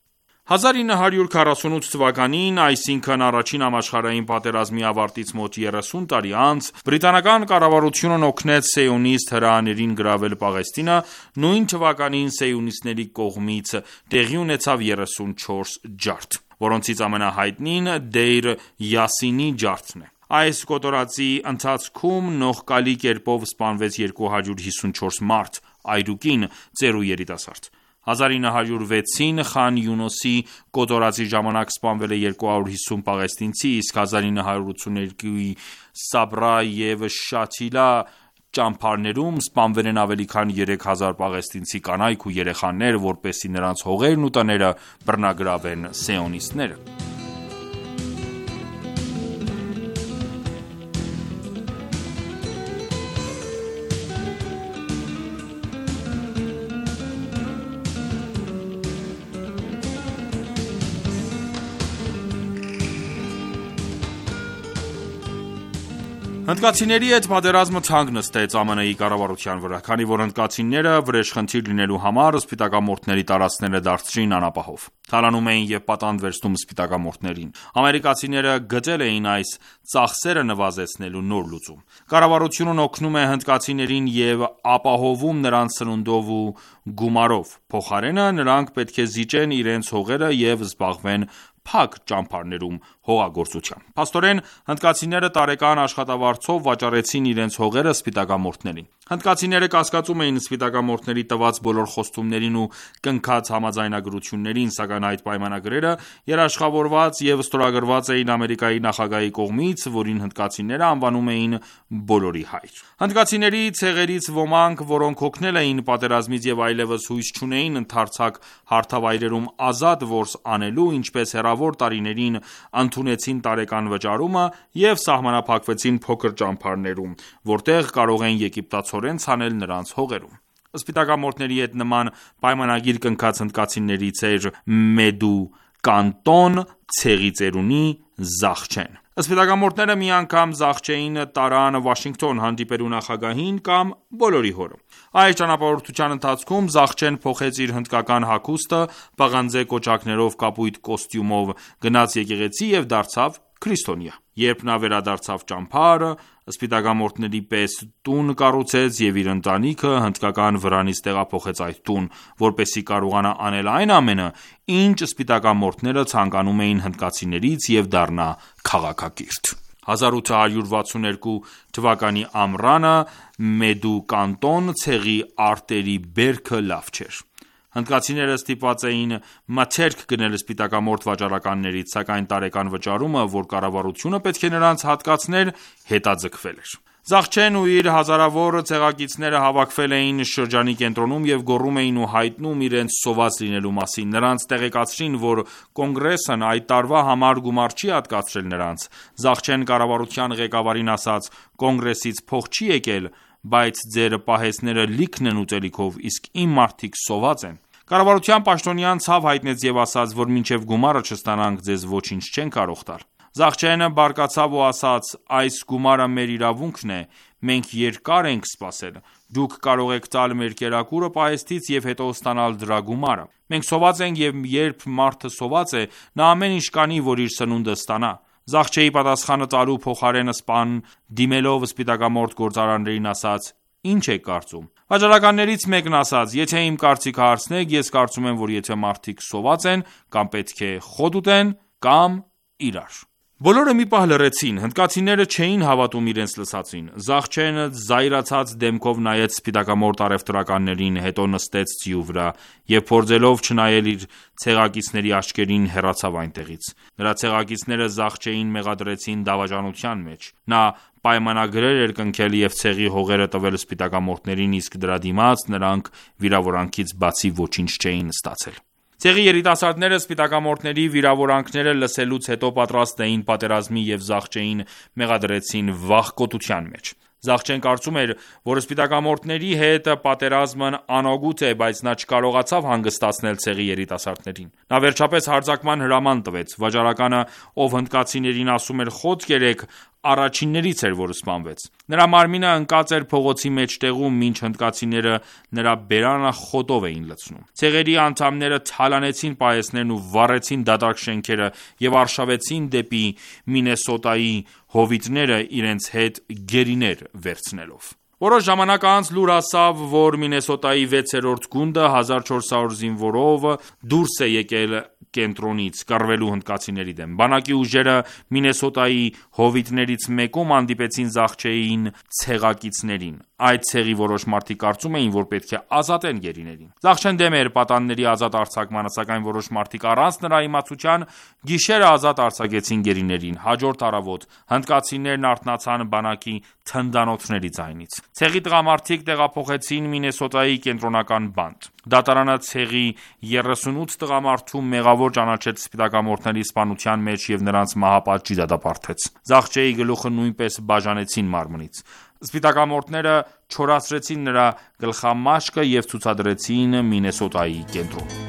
հազար ինը հարյուր քառասունութ թվականին, այսինքն առաջին համաշխարհային պատերազմի ավարտից մոտ երեսուն տարի անց, բրիտանական կառավարությունն օգնեց սիոնիստ հրեաներին գրավել Պաղեստինը, նույն թվականին սիոնիստների կողմից տեղի ունեցավ երեսունչորս ջարդ, որոնցից ամենահայտնին Դեյր Յասինի ջարդն է։ Այս կոտորածի ընթացքում նողկալի կերպով սպանվեց երկու հարյուր հիսունչորս մարդ, այրուկին ծերու երիտասարդ։ հազար ինը հարյուր վեցին Խան Յունոսի կոտորածի ժամանակ սպանվել է երկու հարյուր հիսուն պաղեստինցի, իսկ հազար ինը հարյուր ութսուներկուի Սաբրա և Շաթիլա ճամբարներում սպանվել են ավելի քան երեք հազար պաղեստինցի կանայք ու երեխաներ, որպեսզի նրանց հողերն ու տները բռնագրավեն սիոնիստները։ Հնդկացիների հետ պատերազմը թանկ նստեց ԱՄՆ-ի կառավարության վրա, քանի որ հնդկացիները վրեժխնդիր լինելու համար սպիտակամորթների տարածքները դարձրին անապահով։ Թալանում էին և պատանդ վերցնում սպիտակամորթներին։ Ամերիկացիները գտել էին այս ծախսերը նվազեցնելու նոր լուծում։ Կառավարությունն օգնում է հնդկացիներին և ապահովում նրանց սնունդով ու գումարով։ Փոխարենը նրանք պետք է զիջեն իրենց հողերը և զբաղվեն փակ ճամբարներում հողագործությամբ։ Փաստորեն, հնդկացիները տարեկան աշխատավարձով վաճառեցին իրենց հողերը սպիտակամորթներին։ Հնդկացիները կասկածում էին սպիտակամորթների տված բոլոր խոստումներին ու կնքած համաձայնագրություններին, սակայն այդ պայմանագրերը երաշխավորված և ստորագրված էին Ամերիկայի նախագահի կողմից, որին հնդկացիները անվանում էին բոլորի հայր։ Հնդկացիների ցեղերից ոմանք, որոնք հոգնել էին պատերազմից և այլևս հույս չունեին ընդարձակ հարթավայրերում ազատ որս անելու, ինչպես հեռավոր տարիներին ընդունեցին տարեկան վճարումը և սահմանափակվեցին փոքր ճամբարներում, որտեղ կարող էին եգիպտացորեն ցանել նրանց հողերում։ Սպիտակամորթների հետ նման պայմանագիր կնքած հնդկացիներից էր Մեդու Կանտոն ցեղի ծերունի Զախչեն։ Սպիտակամորթները մի անգամ Զախչեին տարան Վաշինգտոն հանդիպելու նախագահին կամ բոլորի հորը։ Այս ճանապարհորդության ընթացքում Զախչեն փոխեց իր հնդկական հագուստը, պղնձե կոճակներով կապույտ կոստյումով գնաց եկեղեցի և դարձավ քրիստոնյա։ Երբ նա վերադարձավ ճամբար, սպիտակամորթների պես տուն կառուցեց և իր ընտանիքը հնդկական վրանից տեղափոխեց այդ տուն, որպեսզի կարողանա անել այն ամենը, ինչ սպիտակամորթները ցանկանում էին հնդկացիներից և դառնա քաղաքակիրթ։ հազար ութ հարյուր վաթսունհինգ թվականի ամռանը Մեդու Կանտոն ցեղի արտերի բերքը լավ չէր։ Հնդկացիները ստիպված էին մթերք գնել սպիտակամորթ վաճառականներից, սակայն տարեկան վճարումը, որ կառավարությունը պետք է նրանց հատկացներ, հետաձգվել էր։ Զախչեն ու իր հազարավոր ցեղակիցները հավաքվել էին շրջանի կենտրոնում և գոռում էին ու հայտնում իրենց սոված լինելու մասին։ Նրանց տեղեկացրին, որ կոնգրեսն այդ տարվա համար գումար չի հատկացրել նրանց։ Զախչեն կառավարության ղեկավարին ասաց. «Կոնգրեսից փող չի եկել, բայց ձեր պահեստները լիքն են ուտելիքով, իսկ իմ մարդիկ սոված են»։ Կառավարության պաշտոնյան ցավ հայտնեց և ասաց, որ մինչև գումարը չստանանք, ձեզ ոչինչ չեն կարող տալ։ Զախչենը բարկացավ ու ասաց. «Այս գումարը մեր իրավունքն է, մենք երկար ենք սպասել։ Դուք կարող եք տալ մեր կերակուրը պահեստից և հետո ստանալ դրա գումարը։ Մենք սոված ենք և երբ մարդը սոված է, նա ամեն ինչ կանի, որ իր սնունդը ստանա»։ Զախչեի պատասխանը տալու փոխարեն սպան դիմելով սպիտակամորթ գործարարներին ասաց. «Ինչ եք կարծում»։ Վաճառականներից մեկն ասաց. «Եթե իմ կարծիքը հարցնեք, ես կարծում եմ, որ եթե մարդիկ սոված են, կամ պետք է խոտ ուտեն, կամ իրար»։ Բոլորը մի պահ լռեցին։ Հնդկացիները չէին հավատում իրենց լսածին։ Զախչեն զայրացած դեմքով նայեց սպիտակամորթ առևտրականներին, հետո նստեց ձիու վրա և փորձելով չնայել իր ցեղակիցների աչքերին, հեռացավ այնտեղից։ Նրա ցեղակիցները Զախչեին մեղադրեցին դավաճանության մեջ։ Նա պայմանագրեր էր կնքել և ցեղի հողերը տվել սպիտակամորթներին, իսկ դրա դիմաց նրանք վիրավորանքից բացի ոչինչ չէին ստացել։ Ցեղի երիտասարդները սպիտակամորթների վիրավորանքները լսելուց հետո պատրաստ էին պատերազմի և Զախչեին մեղադրեցին վախկոտության մեջ։ Զախչեն կարծում էր, որ սպիտակամորթների հետ պատերազմն անօգուտ է, բայց նա չկարողացավ հանգստացնել ցեղի երիտասարդներին։ Նա վերջապես հարձակման հրաման տվեց։ Վաճառականը, ով հնդկացիներին ասում էր խոտ կերեք, առաջիններից էր, որ սպանվեց։ Նրա մարմինը ընկած էր փողոցի մեջտեղում, մինչ հնդկացիները նրա բերանը խոտով էին լցնում։ Ցեղերի անդամները թալանեցին պահեստներն ու վառեցին դատարկ շենքերը և արշավեցին դեպի Մինեսոտայի հովիտները, իրենց հետ գերիներ վերցնելով։ Որոշ ժամանակ անց լուր հասավ, որ Մինեսոտայի վեցերորդ գունդը հազար չորս հարյուր զինվորով դուրս է եկել կենտրոնից կռվելու հնդկացիների դեմ։ Բանակի ուժերը Մինեսոտայի հովիտներից մեկում հանդիպեցին Զախչեին ցեղակիցներին։ Այդ ցեղի որոշ մարդիկ կարծում էին, որ պետք է ազատեն գերիներին։ Զախչեն դեմ էր պատանդների ազատ արձակմանը, սակայն որոշ մարդիկ առանց նրա իմացության գիշերը ազատ արձակեցին գերիներին։ Հաջորդ առավոտ հնդկացիներն արթնացան բանակի թնդանոթների ձայնից։ Ցեղի տղամարդիկ տեղափոխեցին Մինեսոտայի կենտրոնական բանտ։ Դատարանը ցեղի երեսունութ տղամարդու մեղավոր ճանաչեց սպիտակամորթների սպանության մեջ և նրանց մահապատժի դատապարտեց։ Զախչեի գլուխը նույնպես բաժանեցին մարմնից։ Սպիտակամորթները չորացրեցին նրա գլխամաշկը և ցուցադրեցին Մինեսոտայի կենտրոնում։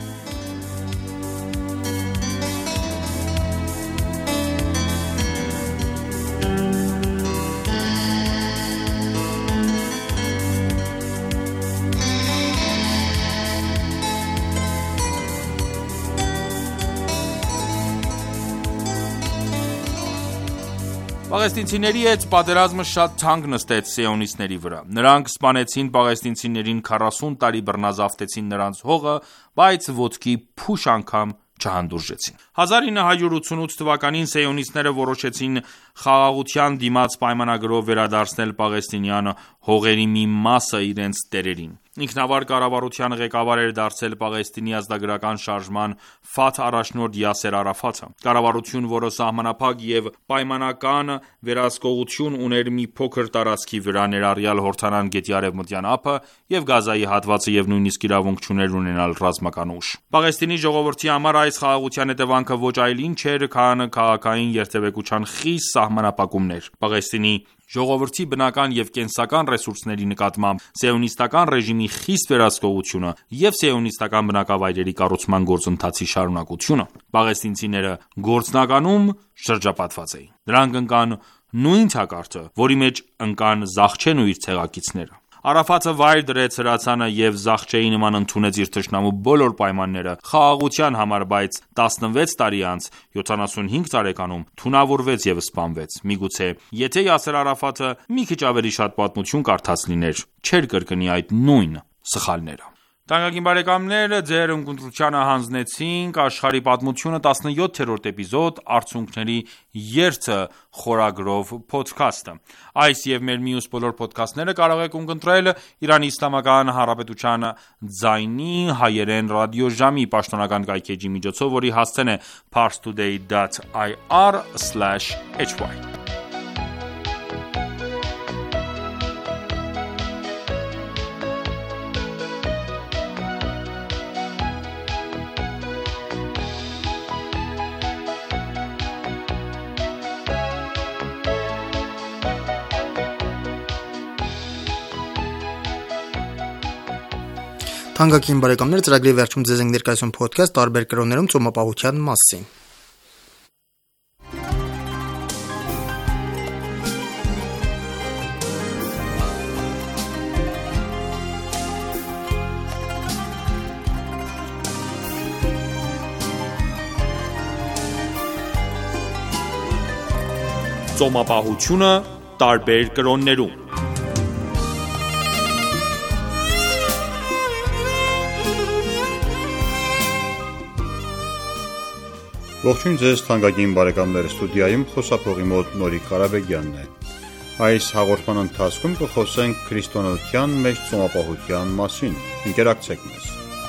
Պաղեստինցիների հետ պատերազմը շատ թանկ նստեց սիոնիստների վրա։ Նրանք սպանեցին պաղեստինցիներին քառասուն տարի բռնազավթեցին նրանց հողը, բայց ոտքի փուշ անգամ չհանդուրժեցին։ հազար ինը հարյուր ութսունութ թվականին սիոնիստները որոշեցին խաղաղության դիմաց պայմանագրով վերադարձնել պաղեստինյան հողերի մի մասը իրենց տերերին։ Ինքնավար կառավարության ղեկավար էր դարձել Պաղեստինի ազգագրական շարժման Ֆաթհ առաջնորդ Յասեր Արաֆաթը։ Կառավարություն, որը սահմանափակ եւ պայմանական վերահսկողություն ուներ մի փոքր տարածքի վրա, ներառյալ Հորդանան գետի արևմտյան ափը եւ Գազայի հատվածը եւ նույնիսկ իրավունք չուներ ունենալ ռազմական ուժ։ Պաղեստինի ժողովրդի համար այս խաղաղության հետևանքը ոչ այլ ինչ էր, քան քաղաքային երթևեկության խիստ սահմանափակումներ։ Պաղեստինի ժողովրդի բնական եւ կենսական ռեսուրսների նկատմամբ սիոնիստական ռեժիմի խիստ վերահսկողությունը եւ սիոնիստական բնակավայրերի կառուցման գործընթացի շարունակությունը։ Պաղեստինցիները գործնականում շրջապատված էին։ Նրանք ընկան նույն թակարդը, որի մեջ ընկան Զախչեն ու իր ցեղակիցները։ Արաֆաթը վայր դրեց հրացանը եւ Զախչեի նման ընդունեց իր թշնամու բոլոր պայմանները խաղաղության համար, բայց տասնվեց տարի անց յոթանասունհինգ տարեկանում թունավորվեց եւ սպանվեց։ Միգուցե եթե Յասեր Արաֆաթը մի քիչ ավելի շատ պատմություն կարդաց լիներ, չէր կրկնի այդ նույն սխալները։ Թանկագին բարեկամներ, ձեր ընկերությանը հանձնեցինք աշխարհի պատմությունը տասնյոթերորդ էպիզոդ Արցունքների երթը խորագրով փոդքասթը։ Այս եւ մեր մյուս բոլոր փոդքասթները կարող եք ունկնդրել Իրանի Իսլամական Հանրապետության ձայնի հայերեն ռադիոժամի պաշտոնական կայքեջի միջոցով, որի հասցեն է parstoday dot i r slash h y։ Թանկագին բարեկամներ, ծրագրի վերջում ձեզ ենք ներկայացնում փոդքասթ տարբեր կրոններում ծոմապահության մասին։ Ծոմապահությունը տարբեր կրոններում։ Ողջույն ձեզ թանկագին բարեկամներ, ստուդիայում խոսափողի մոտ Նորիկ Ղարաբեգյանն է։ Այս հաղորդման ընթացքում կխոսենք քրիստոնեության մեջ ծոմապահության մասին։ Ընկերակցեք մեզ։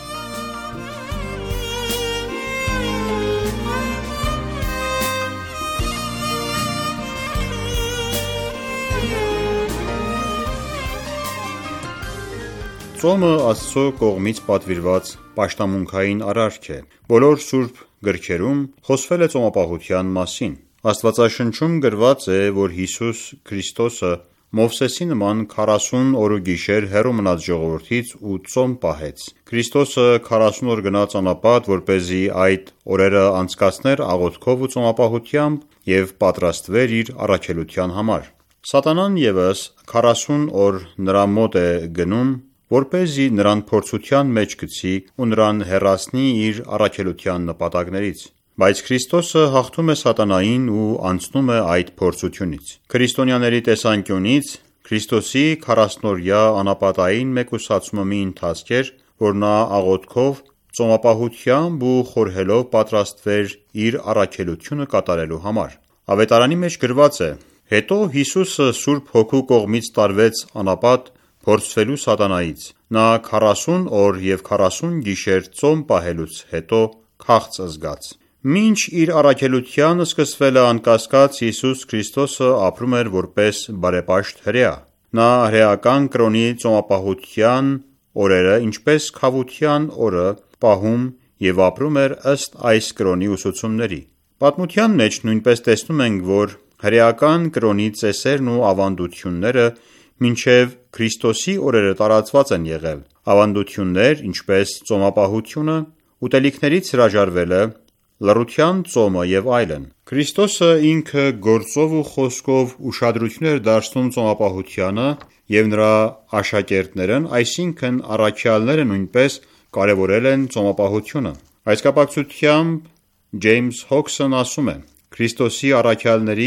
Ծոմը Աստծո կողմից պատվիրված պաշտամունքային արարք է։ Բոլոր սուրբ գրքերում խոսվել է ծոմապահության մասին։ Աստվածաշնչում գրված է, որ Հիսուս Քրիստոսը Մովսեսի նման քառասուն օր ու գիշեր հեռու մնաց ժողովրդից ու ծոմ պահեց։ Քրիստոսը քառասուն օր գնաց անապատ, որպեսզի այդ օրերը անցկացներ աղոթքով ու ծոմապահությամբ և պատրաստվեր իր առաքելության համար։ Սատանան ևս քառասուն օր նրա մոտ է գնում, որպեսզի նրան փորձության մեջ գցի ու նրան հեռացնի իր առաքելության նպատակներից։ Բայց Քրիստոսը հաղթում է սատանային ու անցնում է այդ փորձությունից։ Քրիստոնյաների տեսանկյունից Քրիստոսի քառասունօրյա անապատային մեկուսացումը մի ընթացք էր, որ նա աղոթքով, ծոմապահությամբ ու խորհելով պատրաստվեր իր առաքելությունը կատարելու համար։ Ավետարանի մեջ գրված է. «Հետո Հիսուսը Սուրբ Հոգու կողմից տարվեց անապատ փորձվելու սատանայից։ Նա քառասուն օր և քառասուն գիշեր ծոմ պահելուց հետո քաղց զգաց»։ Մինչ իր առաքելության սկսվելը անկասկած Հիսուս Քրիստոսը ապրում էր որպես բարեպաշտ հրեա։ Նա հրեական կրոնի ծոմապահության օրերը, ինչպես քավության օրը, պահում և ապրում էր ըստ այս կրոնի ուսուցումների։ Պատմության մեջ նույնպես տեսնում ենք, որ հրեական կրոնի ծեսերն ու ավանդությունները մինչև Քրիստոսի օրերը տարածված են եղել։ Ավանդություններ, ինչպես ծոմապահությունը, ուտելիքներից հրաժարվելը, լռության ծոմը և այլն։ Քրիստոսը ինքը գործով ու խոսքով ուշադրություն էր դարձնում ծոմապահությանը և նրա աշակերտներն, այսինքն առաքյալները նույնպես կարևորել են ծոմապահությունը։ Այս կապակցությամբ Ջեյմս Հոքսն ասում է. «Քրիստոսի առաքյալների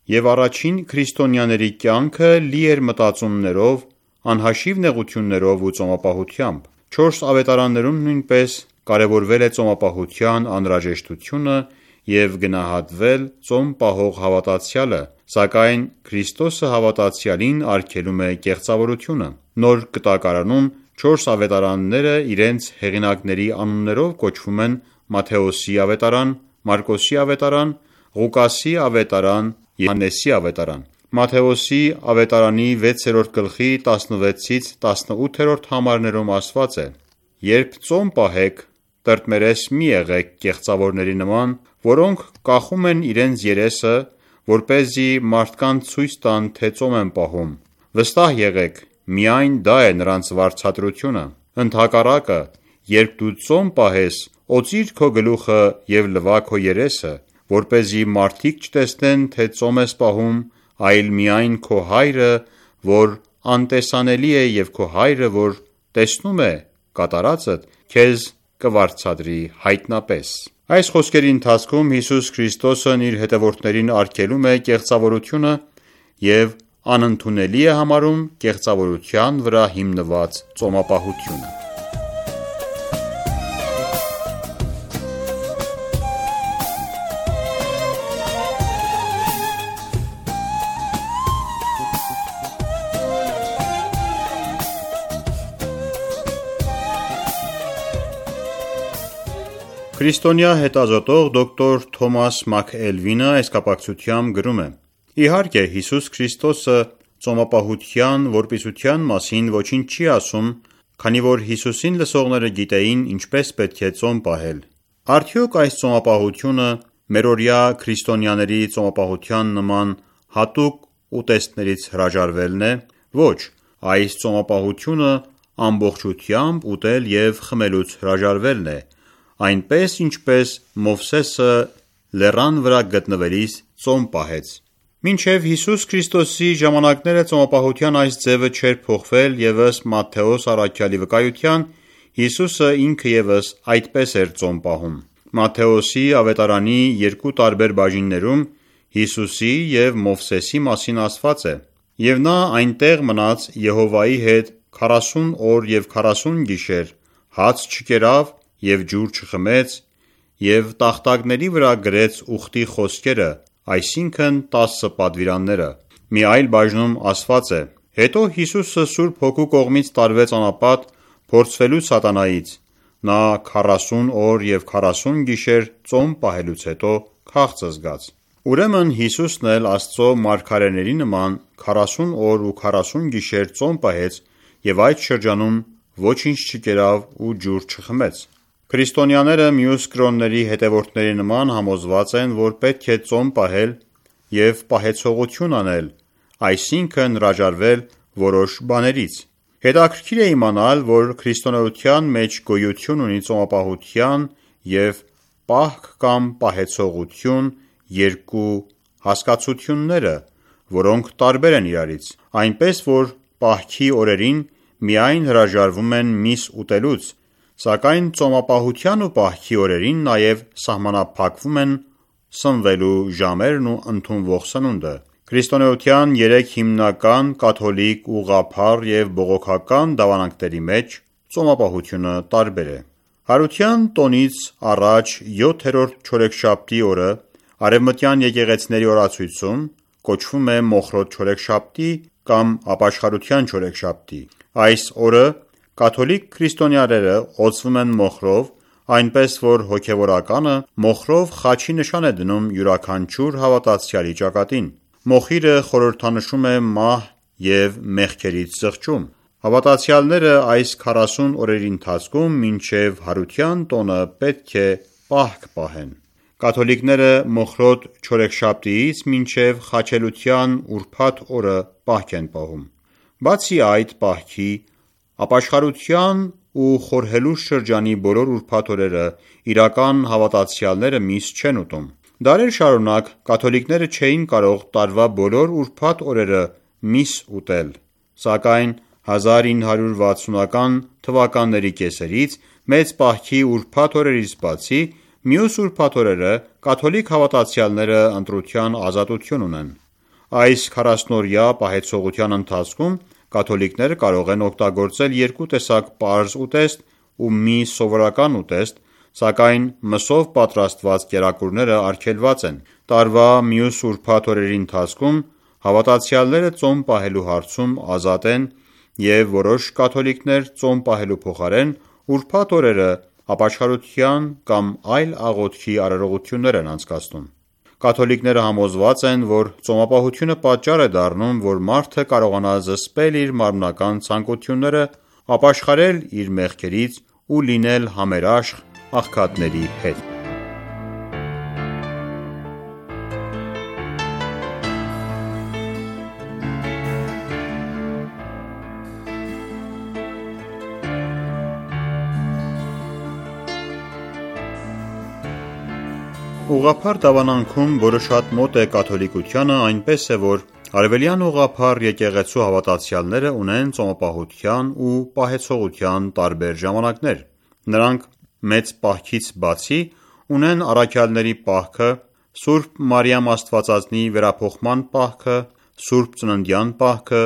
և առաջին քրիստոնյաների կյանքը լի էր մտածումներով, անհաշիվ նեղություններով ու ծոմապահությամբ: Չորս ավետարաններում նույնպես կարևորվել է ծոմապահության անհրաժեշտությունը և գնահատվել ծոմ պահող հավատացյալը, սակայն Քրիստոսը հավատացյալին արգելում է կեղծավորությունը: Նոր Կտակարանում չորս ավետարանները իրենց հեղինակների անուններով կոչվում են Մատթեոսի ավետարան, Մարկոսի ավետարան, Ղուկասի ավետարան, Յովհաննեսի ավետարան: Մատթեոսի ավետարանի վեցերորդ գլխի տասնվեցից տասնութերորդ համարներում ասված է. «Երբ ծոմ պահեք, տրտմերես մի եղեք կեղծավորների նման, որոնք կախում են իրենց երեսը, որպեսզի մարդկանց ցույց տան, թե ծոմ են պահում: Վստահ եղեք, միայն դա է նրանց վարձատրությունը: Ընդհակառակը, երբ դու ծոմ պահես, օծիր քո գլուխը և լվա քո երեսը, որպեսզի մարդիկ չտեսնեն, թե ծոմ ես պահում, այլ միայն քո Հայրը, որ անտեսանելի է, և քո Հայրը, որ տեսնում է կատարածդ, քեզ կվարձատրի հայտնապես»: Այս խոսքերի ընթացքում Հիսուս Քրիստոսն իր հետևորդներին արգելում է կեղծավորությունը և անընդունելի է համարում կեղծավորության վրա հիմնված ծոմապահությունը: Քրիստոնյա հետազոտող դոկտոր Թոմաս Մաքէլվինը այս կապակցությամբ գրում է. «Իհարկե, Հիսուս Քրիստոսը ծոմապահության որպիսության մասին ոչինչ չի ասում, քանի որ Հիսուսին լսողները գիտեին ինչպես պետք է ծոմ պահել: Արդյոք այս ծոմապահությունը մերօրյա քրիստոնյաների ծոմապահության նման հատուկ ուտեստներից հրաժարվելն է: Ոչ, այս ծոմապահությունը ամբողջությամբ ուտել և խմելուց հրաժարվելն է, այնպես ինչպես Մովսեսը լեռան վրա գտնվելիս ծոմ պահեց: Մինչև Հիսուս Քրիստոսի ժամանակները ծոմապահության այս ձևը չէր փոխվել և ըստ Մատթեոս առաքյալի վկայության, Հիսուսը ինքը ևս այդպես էր ծոմ պահում: Մատթեոսի ավետարանի երկու տարբեր բաժիններում Հիսուսի և Մովսեսի մասին ասված է. «Եվ նա այնտեղ մնաց Եհովայի հետ քառասուն օր և քառասուն գիշեր, հաց չկերավ և ջուր չխմեց և տախտակների վրա գրեց ուխտի խոսքերը, այսինքն տասը պատվիրանները»: Մի այլ բաժնում ասված է. «Հետո Հիսուսը Սուրբ Հոգու կողմից տարվեց անապատ փորձվելու սատանայից: Նա քառասուն օր և քառասուն գիշեր ծոմ պահելուց հետո քաղց զգաց: Ուրեմն Հիսուսն էլ Աստծո մարգարեների նման քառասուն օր ու քառասուն գիշեր ծոմ պահեց և այդ շրջանում ոչինչ չկերավ ու ջուր չխմեց»: Քրիստոնյաները մյուս կրոնների հետևորդների նման համոզված են, որ պետք է ծոմ պահել և պահեցողություն անել, այսինքն հրաժարվել որոշ բաներից: Հետաքրքիր է իմանալ, որ քրիստոնեության մեջ գոյություն ունի ծոմապահության և պահք կամ պահեցողություն երկու հասկացությունները, որոնք տարբեր են իրարից: Այնպես որ պահքի օրերին միայն հրաժարվում են միս ուտելուց, սակայն ծոմապահության ու պահքի օրերին նաև սահմանափակվում են սնվելու ժամերն ու ընդունվող սնունդը: Քրիստոնեության երեք հիմնական կաթոլիկ, ուղղափառ և բողոքական դավանանքների մեջ ծոմապահությունը տարբեր է: Հարության տոնից առաջ յոթերորդ չորեքշաբթի օրը արևմտյան եկեղեցիների օրացույցում կոչվում է Մոխրոտ չորեքշաբթի կամ ապաշխարության չորեքշաբթի: Այս օրը կաթոլիկ քրիստոնյաները օծվում են մոխրով, այնպես որ հոգևորականը մոխրով խաչի նշան է դնում յուրաքանչյուր հավատացյալի ճակատին: Մոխիրը խորհրդանշում է մահ և մեղքերից զղջում: Հավատացյալները այս քառասուն օրերի ընթացքում մինչև Հարության տոնը պետք է պահք պահեն: Կաթոլիկները Մոխրոտ չորեքշաբթիից մինչև խաչելության ուրբաթ օրը պահք են պահում: Բացի այդ պահքի, ապաշխարության ու խորհրդանշելու շրջանի բոլոր ուրբաթ օրերը իրական հավատացյալները միս չեն ուտում: Դարեր շարունակ կաթոլիկները չէին կարող տարվա բոլոր ուրբաթ օրերը միս ուտել, սակայն հազար ինը հարյուր վաթսունական թվականների կեսերից մեծ պահքի ուրբաթ օրերից բացի, մյուս ուրբաթ օրերը կաթոլիկ հավատացյալները ընտրության ազատություն ունեն: Այս քառասնօրյա պահեցողության ընթացքում կաթոլիկները կարող են օգտագործել երկու տեսակ պարզ ուտեստ ու մի սովորական ուտեստ, սակայն մսով պատրաստված կերակուրները արգելված են։ Տարվա մյուս ուրբաթ օրերի ընթացքում հավատացյալները ծոմ պահելու հարցում ազատ են և որոշ կաթոլիկներ ծոմ պահելու փոխարեն ուրբաթ օրերը ապաշխարության կամ այլ աղոթքի արարողություններ են անցկացնում։ Կաթոլիկները համոզված են, որ ծոմապահությունը պատճառ է դառնում, որ մարդը կարողանա զսպել իր մարմնական ցանկությունները, ապաշխարել իր մեղքերից ու լինել համերաշխ աղքատների հետ։ Ուղղափառ դավանանքում, որը շատ մոտ է կաթոլիկությանը, այնպես է, որ արևելյան ուղղափառ եկեղեցու հավատացյալները ունեն ծոմապահության ու պահեցողության տարբեր ժամանակներ։ Նրանք մեծ պահքից բացի ունեն առաքյալների պահքը, Սուրբ Մարիամ Աստվածածնի վերափոխման պահքը, Սուրբ Ծննդյան պահքը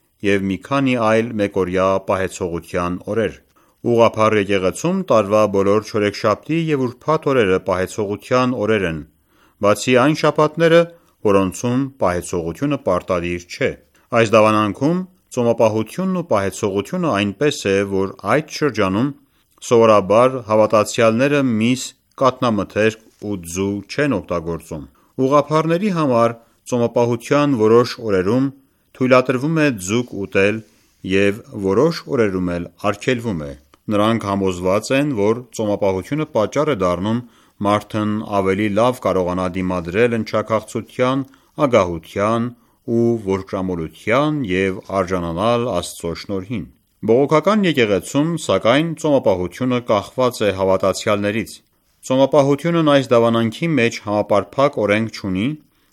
և մի քանի այլ մեկօրյա պահեցողության օրեր։ Ուղղափառ եկեղեցում տարվա բոլոր չորեքշաբթի և ուրբաթ օրերը պահեցողության օրեր են, բացի այն շաբաթները, որոնցում պահեցողությունը պարտադիր չէ։ Այս դավանանքում ծոմապահությունն ու պահեցողությունը այնպես է, որ այդ շրջանում սովորաբար հավատացյալները միս, կաթնամթերք ու ձու չեն օգտագործում։ Ուղղափառների համար ծոմապահության որոշ օրերում թույլատրվում է ձուկ ուտել և որոշ օրերում էլ արգելվում է։ Նրանք համոզված են, որ ծոմապահությունը պատճառ է դառնում մարդն ավելի լավ կարողանա դիմադրել ընչաքաղցության, ագահության ու որկրամոլության և արժանանալ Աստծո շնորհին։ Բողոքական եկեղեցում, սակայն, ծոմապահությունը կախված է հավատացյալներից։ Ծոմապահությունն այս դավանանքի մեջ համապարփակ օրենք չունի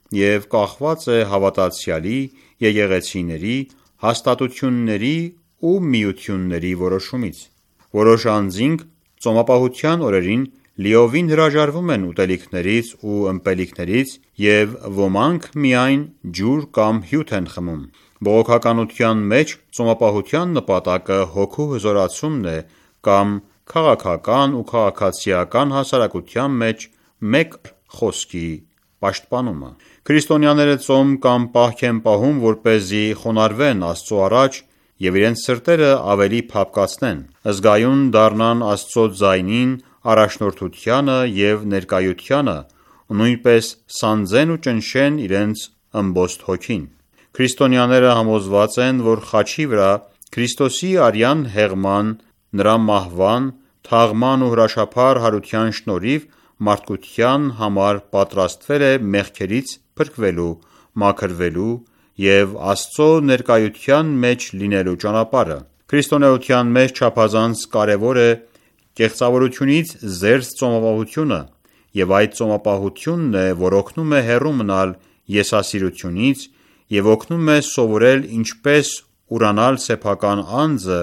և կախված է հավատացյալի, եկեղեցիների, հաստատությունների ու միությունների որոշումից։ Որոշ անձինք ծոմապահության օրերին լիովին հրաժարվում են ուտելիքներից ու ըմպելիքներից և ոմանք միայն ջուր կամ հյութ են խմում։ Բողոքականության մեջ ծոմապահության նպատակը հոգու հզորացումն է կամ քաղաքական ու քաղաքացիական հասարակության մեջ մեկ խոսքի պաշտպանումը։ Քրիստոնյաները ծոմ կամ պահք են պահում, որպեսզի խոնարհվեն Աստծո առաջ և իրենց սրտերը ավելի փափկացնեն, զգայուն դառնան Աստծո ձայնին, առաջնորդությանը և ներկայությանը ու նույնպես սանձեն ու ճնշեն իրենց ըմբոստ հոգին։ Քրիստոնյաները համոզված են, որ խաչի վրա Քրիստոսի արյան հեղման, նրա մահվան, թաղման ու հրաշափառ հարության շնորհիվ մարդկության համար պատրաստվել է մեղքերից փրկվելու, մաքրվելու և Աստծո ներկայության մեջ լինելու ճանապարհը։ Քրիստոնեության մեջ չափազանց կարևոր է կեղծավորությունից զերծ ծոմապահությունը, և այդ ծոմապահությունն է, որ օգնում է հեռու մնալ եսասիրությունից և օգնում է սովորել ինչպես ուրանալ սեփական անձը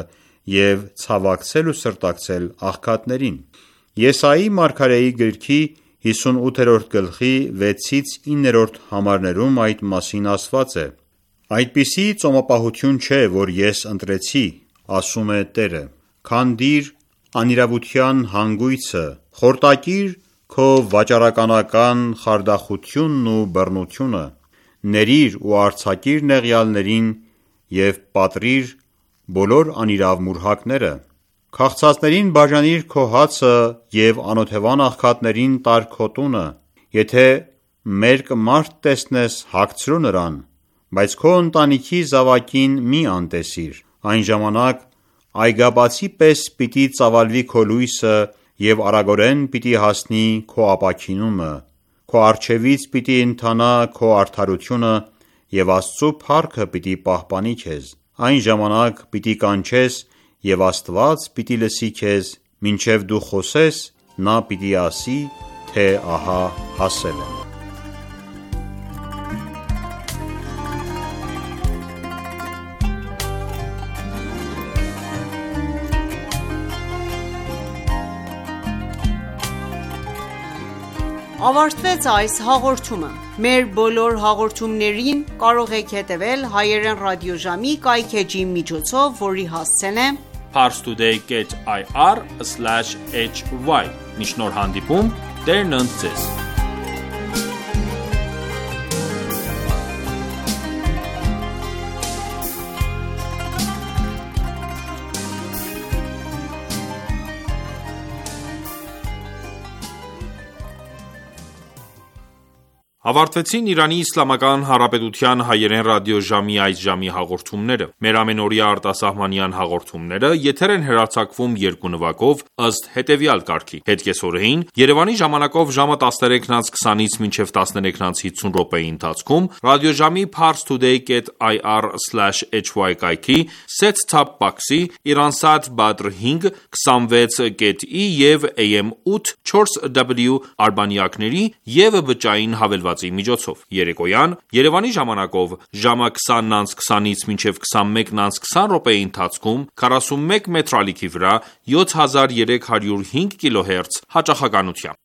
և ցավակցել ու սրտակցել աղքատներին։ Եսայի մարգարեի գրքի հիսունութերորդ գլխի վեցից իններորդ համարներում այդ մասին ասված է. «Այդպիսի ծոմապահություն չէ, որ ես ընտրեցի, ասում է Տերը, քանդիր անիրավության հանգույցը, խորտակիր քո վաճառականական խարդախությունն ու բռնությունը, ներիր ու արձակիր նեղյալներին և պատռիր բոլոր անիրավ մուրհակները, քաղցածներին բաժանիր քո հացը և անօթևան աղքատներին տար քո տունը, եթե մերկ մարդ տեսնես, հագցրու նրան, բայց քո ընտանիքի զավակին մի անտեսիր, այն ժամանակ այգաբացի պես պիտի ծավալվի քո լույսը և արագորեն պիտի հասնի քո ապաքինումը, քո առջևից պիտի ընթանա քո արդարությունը և Աստծու փառքը պիտի պահպանի քեզ, այն ժամանակ պիտի կանչես և Աստված պիտի լսի քեզ, մինչև դու խոսես, նա պիտի ասի, թե ահա հասել եմ»։ Ավարտվեց այս հաղորդումը։ Մեր բոլոր հաղորդումներին կարող եք հետևել հայերեն ռադիոժամի կայքէջի միջոցով, որի հասցեն է parstoday dot i r slash h y։ Մինչ նոր հանդիպում, Տերն ընդ ձեզ։ Ավարտվեցին Իրանի Իսլամական Հանրապետության հայերեն ռադիոժամի այս ժամի հաղորդումները։ Մեր ամենօրյա արտասահմանյան հաղորդումները եթեր են հեռարձակվում երկու նվագով ըստ հետևյալ կարգի. Հետկեսօրեին Երևանի ժամանակով ժամը տասներեքից քսանից մինչև տասներեքից հիսուն րոպեի ընթացքում ռադիոժամի parstoday dot i r slash h y կայքի set-top box-ի Iransat Badr հինգ քսանվեց dot i և A M ութ չորս W արբանյակների և բջջային հավելվածի միջոցով։ Երեկոյան Երևանի ժամանակով ժամը քսանից քսանից մինչև քսանմեկից քսան րոպեի ընթացքում քառասունմեկ մետր ալիքի վրա յոթ հազար երեք հարյուր հինգ կիլոհերց հաճախականությամբ։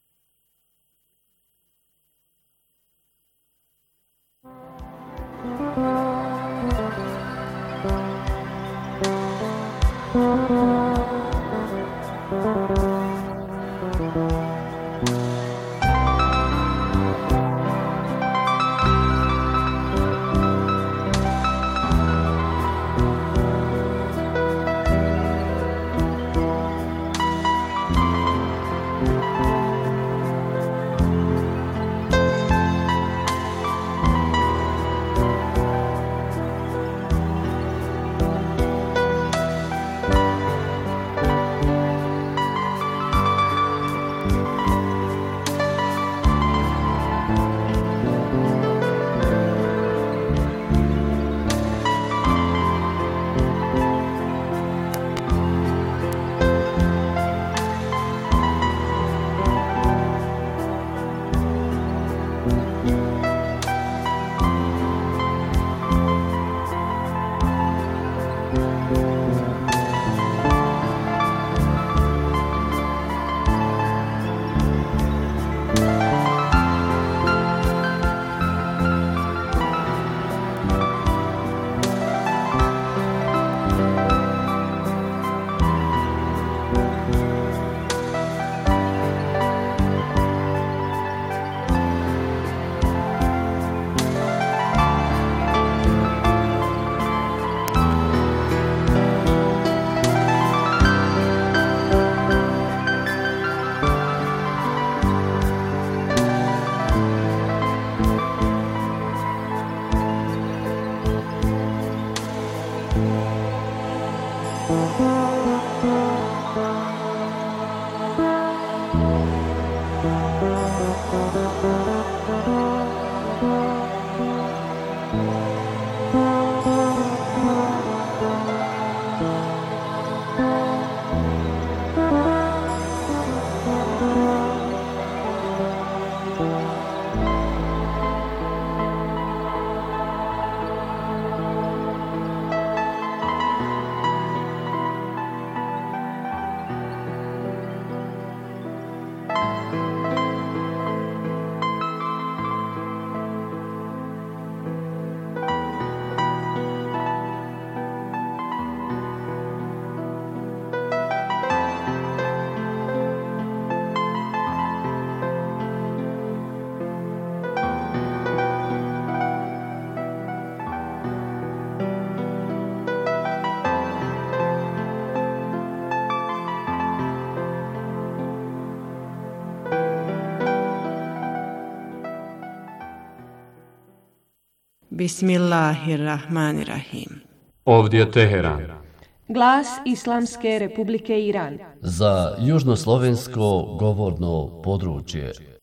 Bismillahirrahmanirrahim. Ovdje Teheran. Glas Islamske Republike Iran. Za južnoslovensko govorno područje.